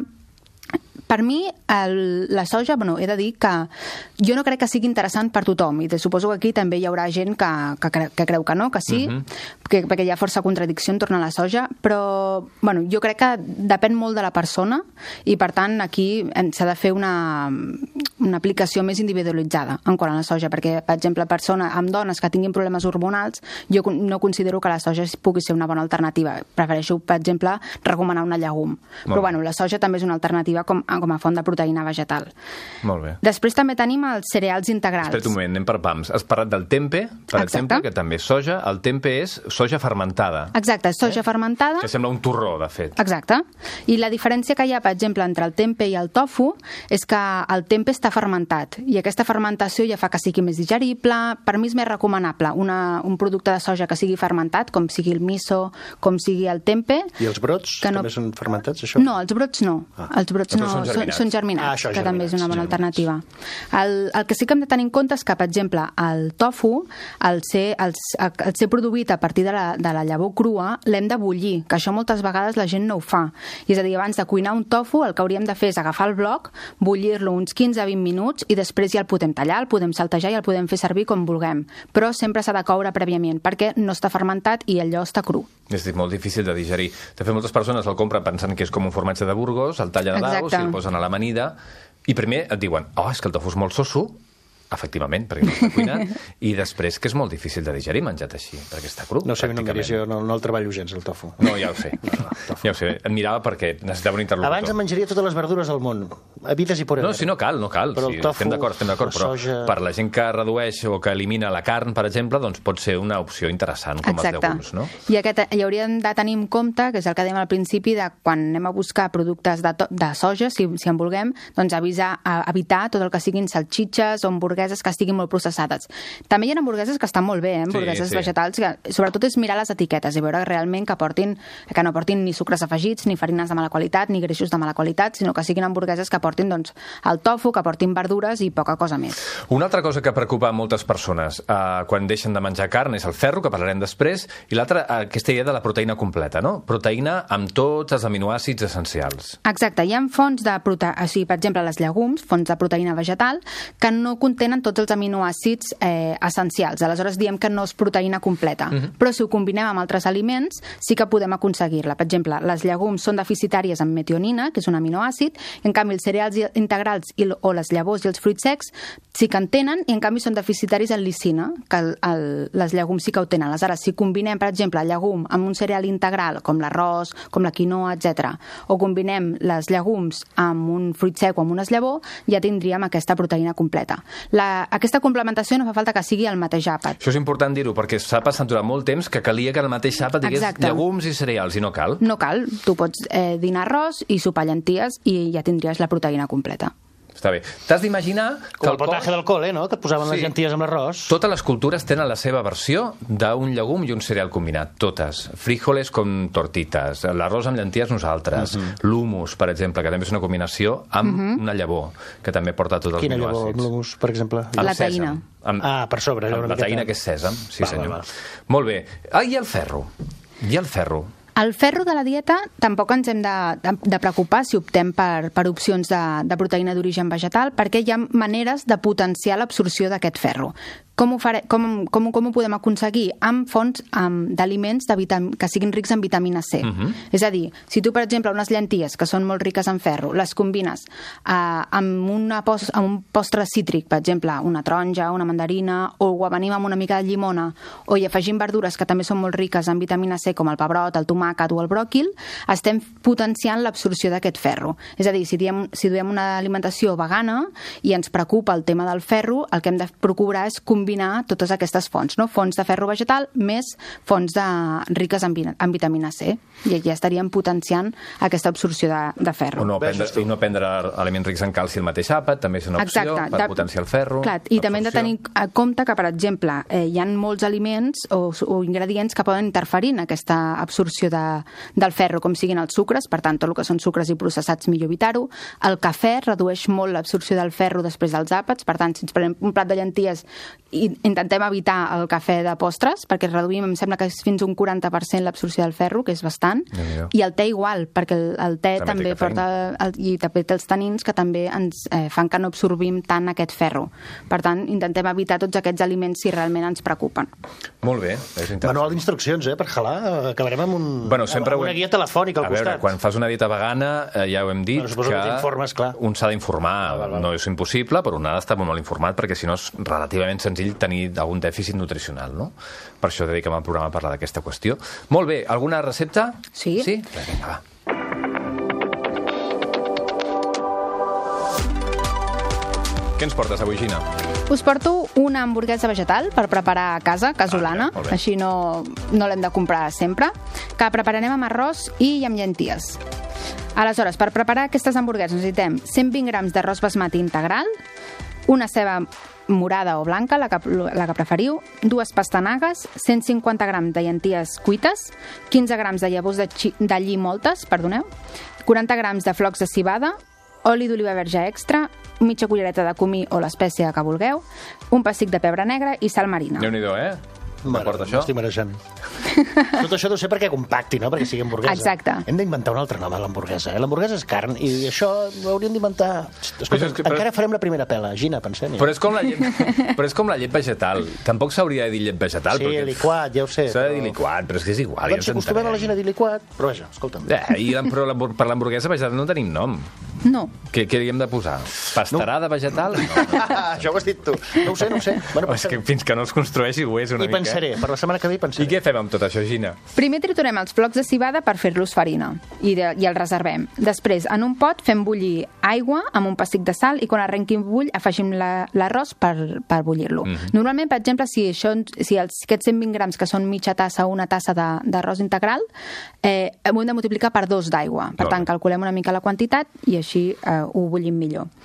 Per mi, el, la soja, bueno, he de dir que jo no crec que sigui interessant per tothom, i de, suposo que aquí també hi haurà gent que, que, cre que creu que no, que sí, uh -huh. que, perquè hi ha força contradicció en torno a la soja, però bueno, jo crec que depèn molt de la persona, i per tant aquí s'ha de fer una, una aplicació més individualitzada en quant a la soja, perquè, per exemple, persona, amb dones que tinguin problemes hormonals, jo no considero que la soja pugui ser una bona alternativa. Prefereixo, per exemple, recomanar una llegum. Però bé. bueno, la soja també és una alternativa com, com a font de proteïna vegetal. Molt bé. Després també tenim els cereals integrals. Espera't un moment, anem per pams. Has parlat del tempe, per Exacte. exemple, que també és soja. El tempe és soja fermentada, Exacte, soja Eh? fermentada. que sembla un torró, de fet. Exacte. I la diferència que hi ha, per exemple, entre el tempe i el tofu és que el tempe està fermentat, i aquesta fermentació ja fa que sigui més digerible. Per mi és més recomanable una, un producte de soja que sigui fermentat, com sigui el miso, com sigui el tempe. I els brots que no... també són fermentats, això? No, els brots no. Ah. Els brots Els no, brots són són, germinats. són germinats, Ah, això, que també és una bona germinats, alternativa. El, el que sí que hem de tenir en compte és que, per exemple, el tofu, al ser, al, al ser produït a partir de la, de la llavor crua, l'hem de bullir, que això moltes vegades la gent no ho fa. I és a dir, abans de cuinar un tofu, el que hauríem de fer és agafar el bloc, bullir-lo uns quinze a vint minuts, i després ja el podem tallar, el podem saltejar i el podem fer servir com vulguem. Però sempre s'ha de coure prèviament, perquè no està fermentat i allò està cru. És molt difícil de digerir. De fet, moltes persones el compren pensant que és com un formatge de Burgos, el tallen a daus i Exacte. el posen a l'amanida, i primer et diuen, oh, és que el tofu és molt soso, efectivament, perquè no està cuinat, i després que és molt difícil de digerir menjat així, perquè està cru. No sé, no, pràcticament. miris, jo no, no el treballo gens, el tofu. No, ja ho sé. Ja ho sé. Et mirava perquè necessitava un interlocutor. Abans em menjaria totes les verdures del món, a vides i por No, si no cal, no cal. Però el Sí, tofu, estem d'acord, estem d'acord, la però soja... per la gent que redueix o que elimina la carn, per exemple, doncs pot ser una opció interessant, com Exacte. els llegums, no? I aquest, hi hauríem de tenir en compte, que és el que dèiem al principi, de quan anem a buscar productes de, to de soja, si, si en vulguem, doncs avisar, a evitar tot el que siguin salxitxes o hamburgueses hamburgueses que estiguin molt processades. També hi ha hamburgueses que estan molt bé, eh? hamburgueses Sí, sí. vegetals, que sobretot és mirar les etiquetes i veure realment que portin, que no portin ni sucres afegits, ni farines de mala qualitat, ni greixos de mala qualitat, sinó que siguin hamburgueses que portin doncs, el tofu, que portin verdures i poca cosa més. Una altra cosa que preocupa moltes persones eh, quan deixen de menjar carn és el ferro, que parlarem després, i l'altra, eh, aquesta idea de la proteïna completa, no? Proteïna amb tots els aminoàcids essencials. Exacte, hi ha fonts de proteïna, o sigui, per exemple, les llegums, fonts de proteïna vegetal, que no contenen tots els aminoàcids eh, essencials. Aleshores diem que no és proteïna completa. Uh-huh. Però si ho combinem amb altres aliments, sí que podem aconseguir-la. Per exemple, les llegums són deficitàries en metionina, que és un aminoàcid, i en canvi els cereals integrals i, o les llavors i els fruits secs sí que en tenen, i en canvi són deficitaris en lisina, que el, el, les llegums sí que ho tenen. Aleshores, si combinem, per exemple, llegum amb un cereal integral, com l'arròs, com la quinoa, etcètera, o combinem les llegums amb un fruit sec o amb una llavor, ja tindríem aquesta proteïna completa. La, aquesta complementació no fa falta que sigui el mateix àpat. Això és important dir-ho, perquè s'ha passat durant molt temps que calia que el mateix àpat digués Exacte. llegums i cereals, i no cal. No cal. Tu pots eh, dinar arròs i sopar llenties i ja tindries la proteïna completa. Està bé. T'has d'imaginar que Com el el potaje del col·le, no? Que et posaven Sí. les llenties amb l'arròs. totes les cultures tenen la seva versió d'un llegum i un cereal combinat. Totes. Frijoles com tortitas, l'arròs amb llenties nosaltres, Mhm. l'humus, per exemple, que també és una combinació amb una llavor, que també porta tots els Quina llavor, aminoàcids. amb l'humus, per exemple? Amb La sèsam. taïna. Amb, Ah, per sobre, allò amb una la taïna, miqueta. que és sèsam. Sí, Val, senyor. val, val. Molt bé. Ah, i el ferro. I el ferro. El ferro de la dieta tampoc ens hem de, de, de preocupar si optem per, per opcions de, de proteïna d'origen vegetal, perquè hi ha maneres de potenciar l'absorció d'aquest ferro. Com ho, fare, com, com, com ho podem aconseguir? Amb fonts um, d'aliments de vitam, que siguin rics en vitamina C. Mhm. És a dir, si tu, per exemple, unes llenties que són molt riques en ferro, les combines uh, amb, una pos, amb un postre cítric, per exemple, una taronja, una mandarina, o ho avenim amb una mica de llimona, o hi afegim verdures que també són molt riques en vitamina C, com el pebrot, el tomàquet o el bròquil, estem potenciant l'absorció d'aquest ferro. És a dir, si diem, si duem una alimentació vegana i ens preocupa el tema del ferro, el que hem de procurar és combinar totes aquestes fonts, no? Fonts de ferro vegetal més fonts de, riques en, vi, en vitamina C. I ja estaríem potenciant aquesta absorció de, de ferro. O no prendre, i no prendre aliments rics en calci al mateix àpat, també és una opció. Exacte. Per De- potenciar el ferro. Clar, i també hem de tenir absorció. en compte que, per exemple, eh, hi ha molts aliments o, o ingredients que poden interferir en aquesta absorció de, del ferro, com siguin els sucres, per tant, tot el que són sucres i processats millor evitar-ho. El cafè redueix molt l'absorció del ferro després dels àpats, per tant, si ens prenem un plat de llenties i intentem evitar el cafè de postres, perquè reduïm, em sembla que és fins un quaranta per cent l'absorció del ferro, que és bastant, Déu-n'hi-do. i el te igual, perquè el, el te També té també, cafeïna. porta el, i també té els tanins que també ens eh, fan que no absorbim tant aquest ferro. Per tant, intentem evitar tots aquests aliments si realment ens preocupen. Molt bé, és interessant. Manual d'instruccions, eh, per jalar. Acabarem amb, un, Bueno, sempre amb una ho- guia telefònica al a veure, costat. quan fas una dieta vegana, eh, ja ho hem dit, Bueno, suposo que t'informes, clar. un s'ha d'informar. val, val. No és impossible, però un ha d'estar molt informat, perquè si no és relativament senzill tenir algun dèficit nutricional, no? Per això dediquem el programa a parlar d'aquesta qüestió. Molt bé, alguna recepta? Sí. Sí? Bé, vinga, va. Què ens portes avui, Gina? Us porto una hamburguesa vegetal per preparar a casa, casolana, Ah, molt bé. així no, no l'hem de comprar sempre, que prepararem amb arròs i amb llenties. Aleshores, per preparar aquestes hamburgueses necessitem cent vint grams d'arròs basmati integral, una ceba morada o blanca, la que, la que preferiu, dues pastanagues, cent cinquanta grams de llenties cuites, quinze grams de llavors de, xi- de lli moltes, perdoneu, quaranta grams de flocs de cibada, oli d'oliva verge extra, mitja cullereta de comí o l'espècie que vulgueu, un pessic de pebre negre i sal marina. Déu-n'hi-do, eh? Mare, M'aporta això? M'estic marejant. Tot això deu ser perquè compacti, no? Perquè sigui hamburguesa. Exacte. Hem d'inventar un altre nom a l'hamburguesa. Eh? L'hamburguesa és carn i això ho hauríem d'inventar... Escolta, Però és que- però- encara farem la primera pela. Gina, pensem-hi. Però és com la llet, però és com la llet vegetal. Tampoc s'hauria de dir llet vegetal. Sí, perquè liquat, ja ho sé. S'ha de dir però- liquat, però és que és igual. ja Doncs ens si acostumem a la entenem. Gina a dir liquat... Però vaja, escolta'm. Eh, I l'ham- però l'hambur- per l'hamburguesa vegetal no tenim nom. No. Què, què li hem de posar? Pastarada vegetal? No. Això ho has dit tu. No ho sé, no ho sé. Bueno, Oh, és que fins que no es construeixi ho és una I mica. pensaré, per la setmana que ve hi I pensaré. què fem amb tot això, Gina? Primer triturem els flocs de cibada per fer-los farina i, de, i els reservem. Després, en un pot, fem bullir aigua amb un pessic de sal i quan arrenqui un bull afegim la- l'arròs per, per bullir-lo. Mhm. Normalment, per exemple, si, això, si els, aquests cent vint grams, que són mitja tassa o una tassa de- d'arròs integral, eh, ho hem de multiplicar per dos d'aigua. Per Molt tant, bé. calculem una mica la quantitat i així eh, ho bullim millor.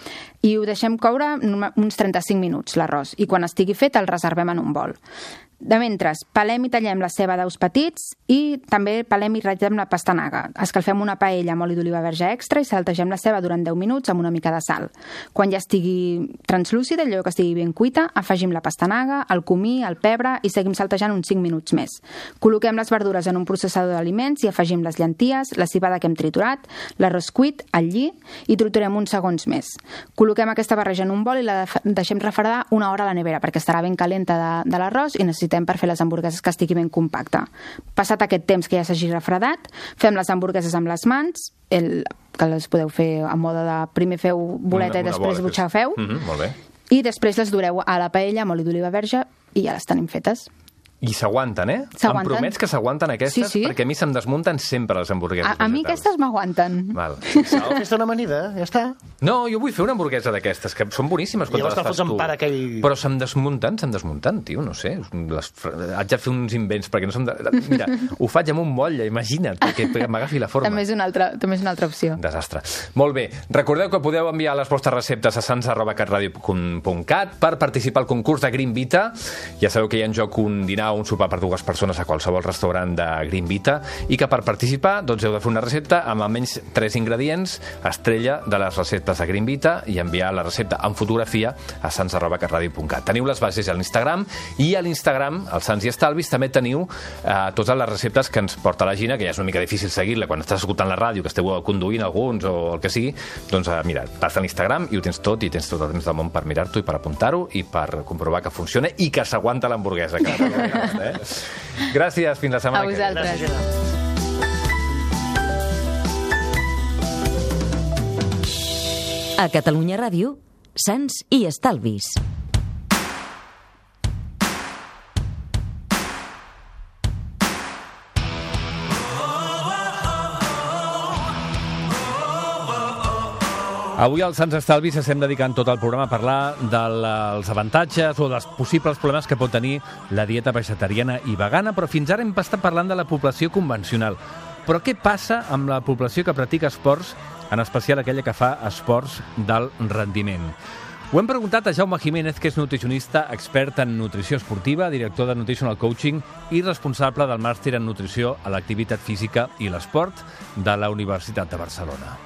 i ho deixem coure uns trenta-cinc minuts, l'arròs, i quan estigui fet el reservem en un bol. De mentre, pelem i tallem la ceba daus petits i també pelem i ratllem la pastanaga. Escalfem una paella amb oli d'oliva verge extra i saltegem la ceba durant deu minuts amb una mica de sal. Quan ja estigui translúcida, allò que estigui ben cuita, afegim la pastanaga, el comí, el pebre i seguim saltejant uns cinc minuts més. Col·loquem les verdures en un processador d'aliments i afegim les llenties, la cibada que hem triturat, l'arròs cuit, el lli i triturem uns segons més. Col·loquem aquesta barreja en un bol i la deixem refredar una hora a la nevera perquè estarà ben calenta de, de l'arròs i necessitem per fer les hamburgueses que estigui ben compacta. Passat aquest temps que ja s'hagi refredat, fem les hamburgueses amb les mans, el, que les podeu fer a mode de primer feu boleta i després butxafeu, mm-hmm, molt bé. I després les dureu a la paella amb oli d'oliva verge i ja les tenim fetes. I s'aguanten, eh? S'aguanten. Em promets que s'aguanten aquestes? Sí, sí. Perquè a mi se'm desmunten sempre les hamburgueses A, a mi aquestes m'aguanten. Val. Fes-te una amanida, ja està. No, jo vull fer una hamburguesa d'aquestes, que són boníssimes quan I llavors te les te'l fas fas amb tu. pa d'aquell... Però se'm desmunten, se'm desmunten, tio, no sé. Les... Haig de fer uns invents, perquè no se'm... De... Mira, ho faig amb un motlle, imagina't, perquè m'agafi la forma. També és una altra, també és una altra opció. Desastre. Molt bé. Recordeu que podeu enviar les vostres receptes a sans arroba catradio punt cat per participar al concurs de Green Vita. Ja sabeu que hi ha en joc un dinar o un sopar per dues persones a qualsevol restaurant de Green Vita i que per participar doncs heu de fer una recepta amb almenys tres ingredients, estrella de les receptes de Green Vita i enviar la recepta en fotografia a sans arroba catradio punt cat. Teniu les bases a l'Instagram i a l'Instagram, al Sants i Estalvis, també teniu eh, totes les receptes que ens porta la Gina, que ja és una mica difícil seguir-la quan estàs escoltant la ràdio, que esteu conduint alguns o el que sigui, doncs eh, mira, vas a l'Instagram i ho tens tot i tens tot el temps del món per mirar-t'ho i per apuntar-ho i per comprovar que funciona i que s'aguanta l'hamburguesa. Que eh? Gràcies, fins la setmana a que ve. vosaltres. A Catalunya Ràdio, Sants i Estalvis. Avui als Sants Estalvis estem dedicant tot el programa a parlar dels avantatges o dels possibles problemes que pot tenir la dieta vegetariana i vegana, però fins ara hem estat parlant de la població convencional. Però què passa amb la població que practica esports, en especial aquella que fa esports d'alt rendiment? Ho hem preguntat a Jaume Jiménez, que és nutricionista, expert en nutrició esportiva, director de Nutritional Coaching i responsable del màster en nutrició a l'activitat física i l'esport de la Universitat de Barcelona.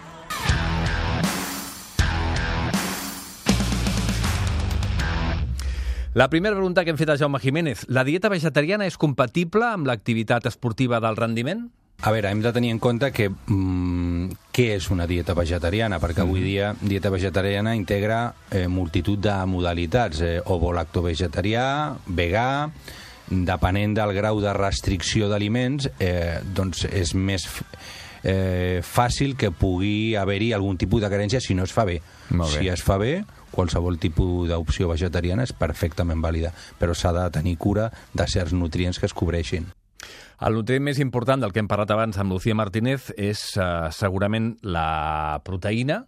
La primera pregunta que hem fet a Jaume Jiménez: la dieta vegetariana és compatible amb l'activitat esportiva d'alt rendiment? A veure, hem de tenir en compte que mm, què és una dieta vegetariana, perquè avui dia dieta vegetariana integra eh, multitud de modalitats, eh, ovo-lacto-vegetarià, vegà, depenent del grau de restricció d'aliments, eh, doncs és més eh, fàcil que pugui haver-hi algun tipus de carència si no es fa bé. Si es fa bé, qualsevol tipus d'opció vegetariana és perfectament vàlida, però s'ha de tenir cura de certs nutrients que es cobreixin. El nutrient més important del que hem parlat abans amb Lucía Martínez és uh, segurament la proteïna.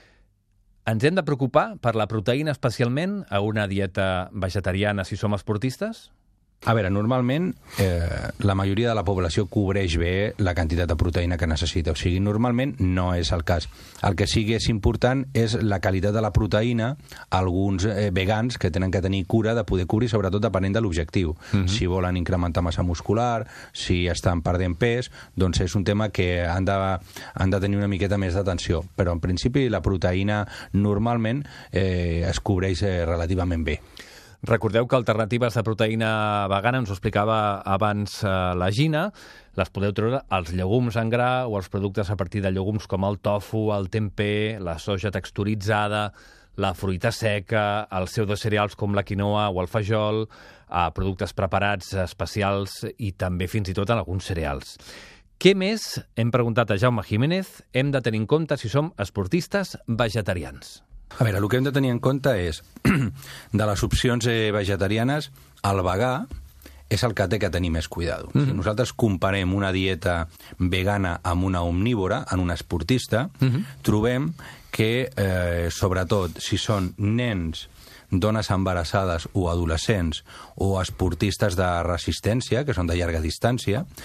Ens hem de preocupar per la proteïna especialment a una dieta vegetariana si som esportistes? A veure, normalment eh, la majoria de la població cobreix bé la quantitat de proteïna que necessita. O sigui, normalment no és el cas. El que sí que és important és la qualitat de la proteïna. Alguns eh, vegans que tenen que tenir cura de poder cobrir, sobretot depenent de l'objectiu. Uh-huh. Si volen incrementar massa muscular, si estan perdent pes, doncs és un tema que han de, han de tenir una miqueta més d'atenció. Però en principi la proteïna normalment eh, es cobreix eh, relativament bé. Recordeu que alternatives de proteïna vegana, ens ho explicava abans eh, la Gina, les podeu treure als llegums en gra o als productes a partir de llegums com el tofu, el tempeh, la soja texturitzada, la fruita seca, els pseudocereals com la quinoa o el fajol, eh, productes preparats especials i també fins i tot en alguns cereals. Què més, hem preguntat a Jaume Jiménez, hem de tenir en compte si som esportistes vegetarians? A veure, el que hem de tenir en compte és, de les opcions eh, vegetarianes, el vegà és el que té que tenir més cuidado. Mm-hmm. Si nosaltres comparem una dieta vegana amb una omnívora, en un esportista, mm-hmm. trobem que, eh, sobretot, si són nens, dones embarassades o adolescents o esportistes de resistència, que són de llarga distància,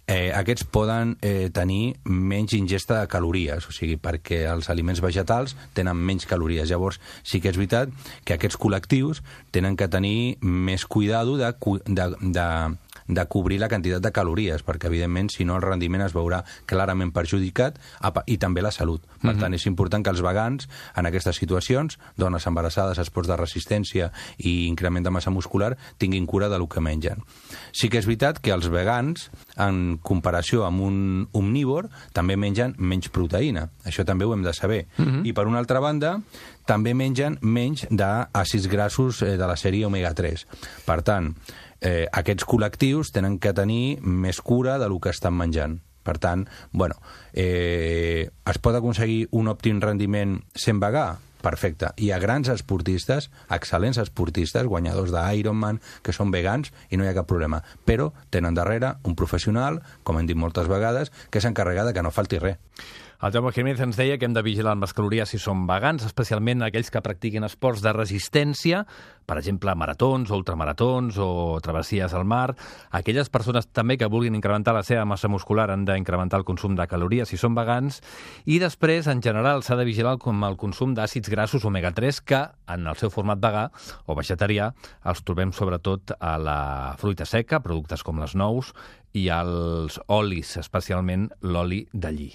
eh, aquests poden eh, tenir menys ingesta de calories, o sigui, perquè els aliments vegetals tenen menys calories. Llavors, sí que és veritat que aquests col·lectius tenen que tenir més cuidado de, de, de, de cobrir la quantitat de calories, perquè, evidentment, si no, el rendiment es veurà clarament perjudicat i també la salut. Per mm-hmm. tant, és important que els vegans, en aquestes situacions, dones embarassades, esports de resistència i increment de massa muscular, tinguin cura del que mengen. Sí que és veritat que els vegans, en comparació amb un omnívor, també mengen menys proteïna. Això també ho hem de saber. Mm-hmm. I, per una altra banda, també mengen menys d'àcids grassos de la sèrie omega tres. Per tant, eh, aquests col·lectius tenen que tenir més cura del que estan menjant. Per tant, bueno, eh, es pot aconseguir un òptim rendiment sent vegà? Perfecte. Hi ha grans esportistes, excel·lents esportistes, guanyadors d'Ironman, que són vegans i no hi ha cap problema. Però tenen darrere un professional, com hem dit moltes vegades, que s'encarrega de que no falti res. El Jaume Jiménez ens deia que hem de vigilar amb les calories si són vegans, especialment aquells que practiquen esports de resistència, per exemple, maratons o ultramaratons o travessies al mar. Aquelles persones també que vulguin incrementar la seva massa muscular han d'incrementar el consum de calories si són vegans. I després, en general, s'ha de vigilar com el consum d'àcids grassos omega tres, que en el seu format vegà o vegetarià els trobem sobretot a la fruita seca, productes com les nous, i als olis, especialment l'oli de lli.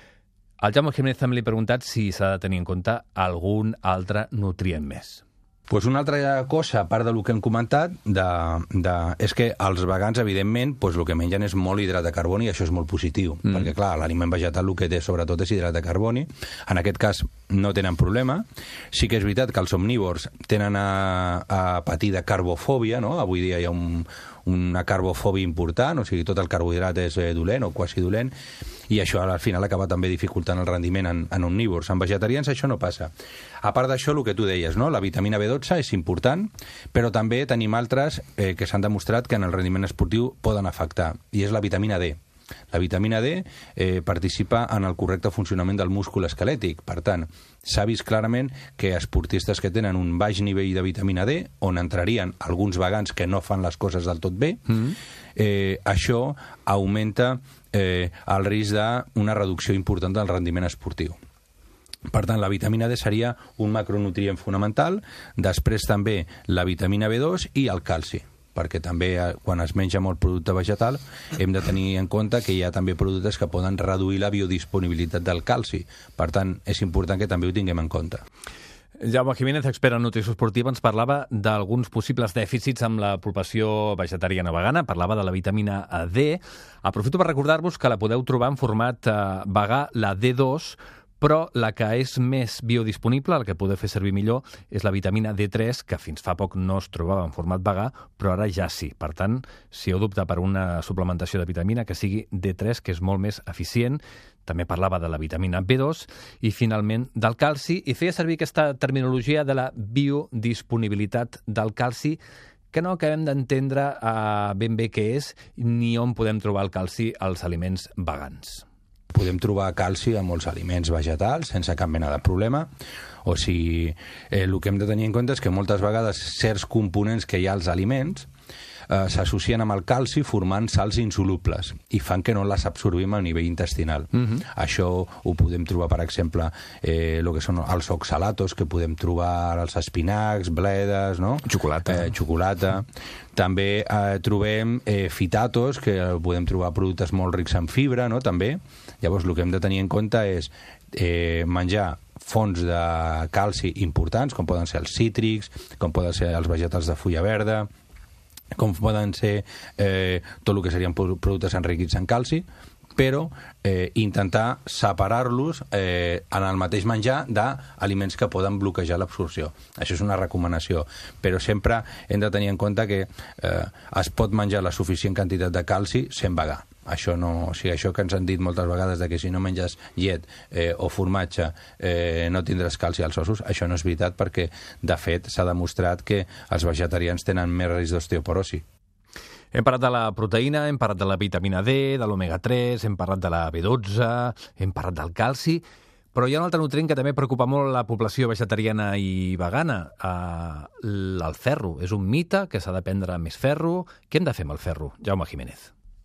Al Jaume Jiménez també li he preguntat si s'ha de tenir en compte algun altre nutrient més. Pues una altra cosa, a part del que hem comentat, de, de, és que els vegans, evidentment, pues, el que mengen és molt hidrat de carboni, i això és molt positiu, mm. perquè, clar, l'aliment vegetal el que té sobretot és hidrat de carboni. En aquest cas no tenen problema. Sí que és veritat que els omnívors tenen a, a patir de carbofòbia, no? Avui dia hi ha un, una carbofòbia important, o sigui, tot el carbohidrat és dolent o quasi dolent, i això al final acaba també dificultant el rendiment en, en omnívors. En vegetarians això no passa. A part d'això, el que tu deies, no? La vitamina B dotze és important, però també tenim altres eh, que s'han demostrat que en el rendiment esportiu poden afectar, i és la vitamina D. La vitamina D eh, participa en el correcte funcionament del múscul esquelètic. Per tant, s'ha vist clarament que esportistes que tenen un baix nivell de vitamina D, on entrarien alguns vegans que no fan les coses del tot bé, mm-hmm. eh, això augmenta eh, el risc d'una reducció important del rendiment esportiu. Per tant, la vitamina D seria un macronutrient fonamental, després també la vitamina B dos i el calci, perquè també quan es menja molt producte vegetal hem de tenir en compte que hi ha també productes que poden reduir la biodisponibilitat del calci. Per tant, és important que també ho tinguem en compte. Jaume Jiménez, expert en nutrició esportiva, ens parlava d'alguns possibles dèficits amb la població vegetariana vegana, parlava de la vitamina D. Aprofito per recordar-vos que la podeu trobar en format eh, vegà, la D dos, però la que és més biodisponible, la que podeu fer servir millor, és la vitamina D tres, que fins fa poc no es trobava en format vegà, però ara ja sí. Per tant, si heu d'optar per una suplementació de vitamina, que sigui D tres, que és molt més eficient. També parlava de la vitamina B dos i, finalment, del calci, i feia servir aquesta terminologia de la biodisponibilitat del calci, que no acabem d'entendre uh, ben bé què és ni on podem trobar el calci als aliments vegans. Podem trobar calci a molts aliments vegetals sense cap mena de problema. O sigui, eh, el que hem de tenir en compte és que moltes vegades certs components que hi ha als aliments eh, s'associen amb el calci formant sals insolubles i fan que no les absorbim a nivell intestinal. Mm-hmm. Això ho podem trobar, per exemple, eh, el que són els oxalatos, que podem trobar als espinacs, bledes, no? Xocolata. Eh, xocolata. També eh, trobem eh, fitatos, que podem trobar productes molt rics en fibra, no? També. Llavors, el que hem de tenir en compte és eh, menjar fonts de calci importants, com poden ser els cítrics, com poden ser els vegetals de fulla verda, com poden ser eh, tot el que serien productes enriquits en calci, però eh, intentar separar-los eh, en el mateix menjar d'aliments que poden bloquejar l'absorció. Això és una recomanació, però sempre hem de tenir en compte que eh, es pot menjar la suficient quantitat de calci sent vegà. Això no, o sigui, això que ens han dit moltes vegades de que si no menges llet eh, o formatge eh, no tindràs calci als ossos, això no és veritat, perquè de fet s'ha demostrat que els vegetarians tenen més risc d'osteoporosi. Hem parlat de la proteïna, hem parlat de la vitamina D, de l'omega tres, hem parlat de la B dotze, hem parlat del calci, però hi ha un altre nutrient que també preocupa molt la població vegetariana i vegana, eh, el ferro. És un mite que s'ha de prendre més ferro. Què hem de fer amb el ferro, Jaume Jiménez?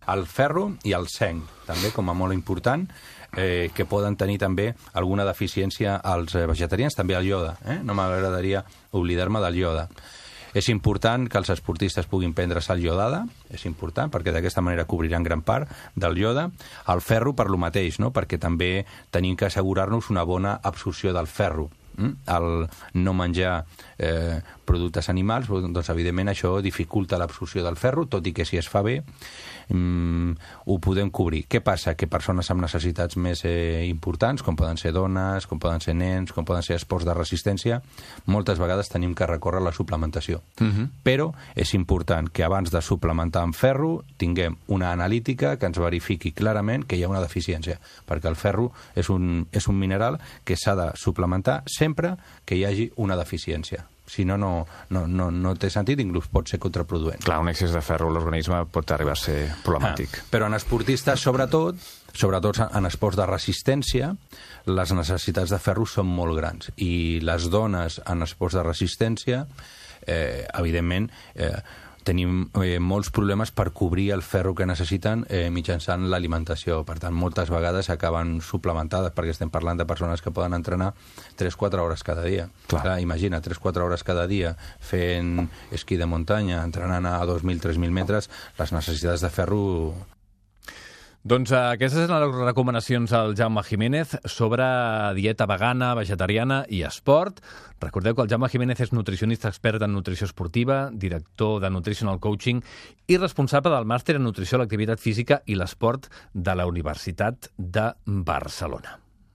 el ferro i el zinc, també com a molt important, eh, que poden tenir també alguna deficiència als eh, vegetarians, també el ioda. Eh? No m'agradaria oblidar-me del ioda. És important que els esportistes puguin prendre sal iodada, és important, perquè d'aquesta manera cobriran gran part del ioda. El ferro per lo mateix, no? Perquè també tenim que assegurar-nos una bona absorció del ferro. El no menjar eh, productes animals, doncs evidentment això dificulta l'absorció del ferro, tot i que si es fa bé mm, ho podem cobrir. Què passa? Que persones amb necessitats més eh, importants, com poden ser dones, com poden ser nens, com poden ser esports de resistència, moltes vegades tenim que recórrer a la suplementació. Uh-huh. Però és important que abans de suplementar amb ferro tinguem una analítica que ens verifiqui clarament que hi ha una deficiència, perquè el ferro és un, és un mineral que s'ha de suplementar sempre que hi hagi una deficiència. Si no, no, no, no, no té sentit, inclús pot ser contraproduent. Clar, un excés de ferro a l'organisme pot arribar a ser problemàtic. Ah, però en esportistes, sobretot, sobretot en esports de resistència, les necessitats de ferro són molt grans. I les dones en esports de resistència, eh, evidentment, eh, tenim eh, molts problemes per cobrir el ferro que necessiten eh, mitjançant l'alimentació. Per tant, moltes vegades acaben suplementades, perquè estem parlant de persones que poden entrenar tres a quatre hores cada dia. Clar. Clar, imagina, tres a quatre hores cada dia fent esquí de muntanya, entrenant a dos mil a tres mil metres, les necessitats de ferro... Doncs uh, aquestes són les recomanacions del Jaume Jiménez sobre dieta vegana, vegetariana i esport. Recordeu que el Jaume Jiménez és nutricionista expert en nutrició esportiva, director de Nutritional Coaching i responsable del màster en nutrició a l'activitat física i l'esport de la Universitat de Barcelona.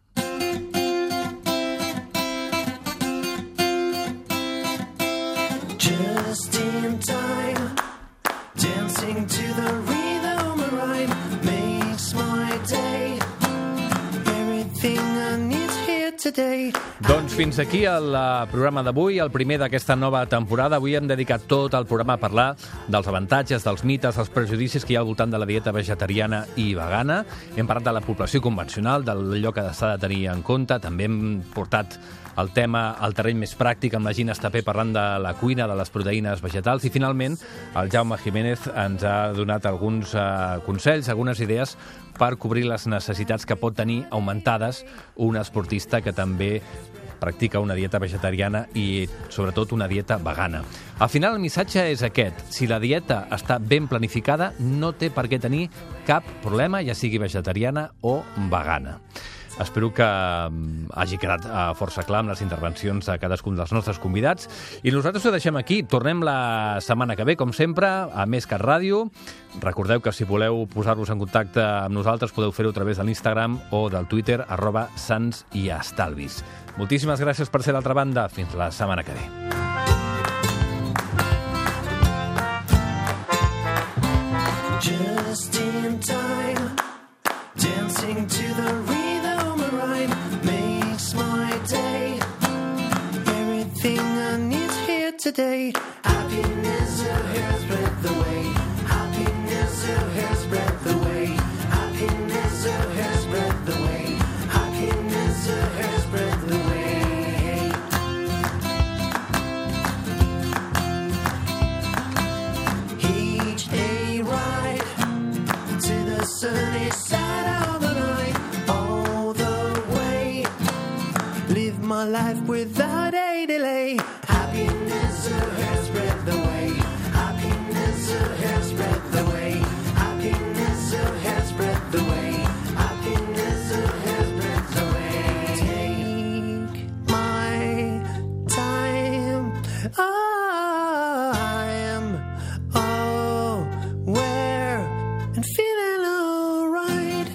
Just in time, dancing to the rhythm of rhyme makes my day. Everything I need here today. Doncs fins aquí el programa d'avui, el primer d'aquesta nova temporada. Avui hem dedicat tot el programa a parlar dels avantatges, dels mites, dels prejudicis que hi ha al voltant de la dieta vegetariana i vegana. Hem parlat de la població convencional, d'allò que s'ha de tenir en compte. També hem portat el tema al terreny més pràctic amb la Gina Estapé parlant de la cuina, de les proteïnes vegetals, i finalment el Jaume Jiménez ens ha donat alguns eh, consells, algunes idees per cobrir les necessitats que pot tenir augmentades un esportista que també practica una dieta vegetariana i sobretot una dieta vegana. Al final el missatge és aquest: si la dieta està ben planificada no té per què tenir cap problema, ja sigui vegetariana o vegana. Espero que hagi quedat força clar amb les intervencions de cadascun dels nostres convidats. I nosaltres ho deixem aquí. Tornem la setmana que ve, com sempre, a Més que Ràdio. Recordeu que si voleu posar-vos en contacte amb nosaltres podeu fer-ho a través de l'Instagram o del Twitter, arroba Sants i Estalvis. Moltíssimes gràcies per ser a l'altra banda. Fins la setmana que ve. Just in time, dancing to the rhythm of rhyme makes my day. Everything I need here today. Happiness a hair's breadth away. Happiness a hair's breadth away. Happiness a hair's breadth away. Happiness a hair's breadth away. Each day ride to the sunny side of the night, all the way. Live my life without a delay. Happiness a hair's breadth away. Happiness a hair's breadth away. Happiness a hair's breadth away. Happiness a hair's breadth away. Take my time. I am aware and feeling alright.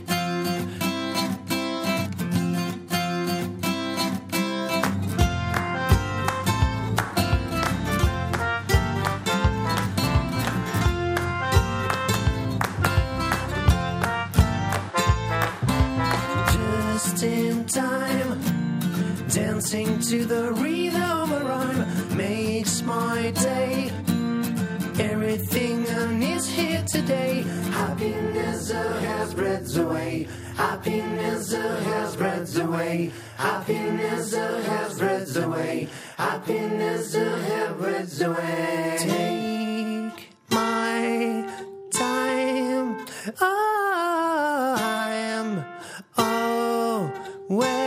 Just in time, dancing to the rhythm of rhyme makes my day. Everything I need here today. Happiness a hair's breadth away. Happiness a hair's breadth away. Happiness a hair's breadth away. Happiness a hair's breadth away. Take my time. Oh, where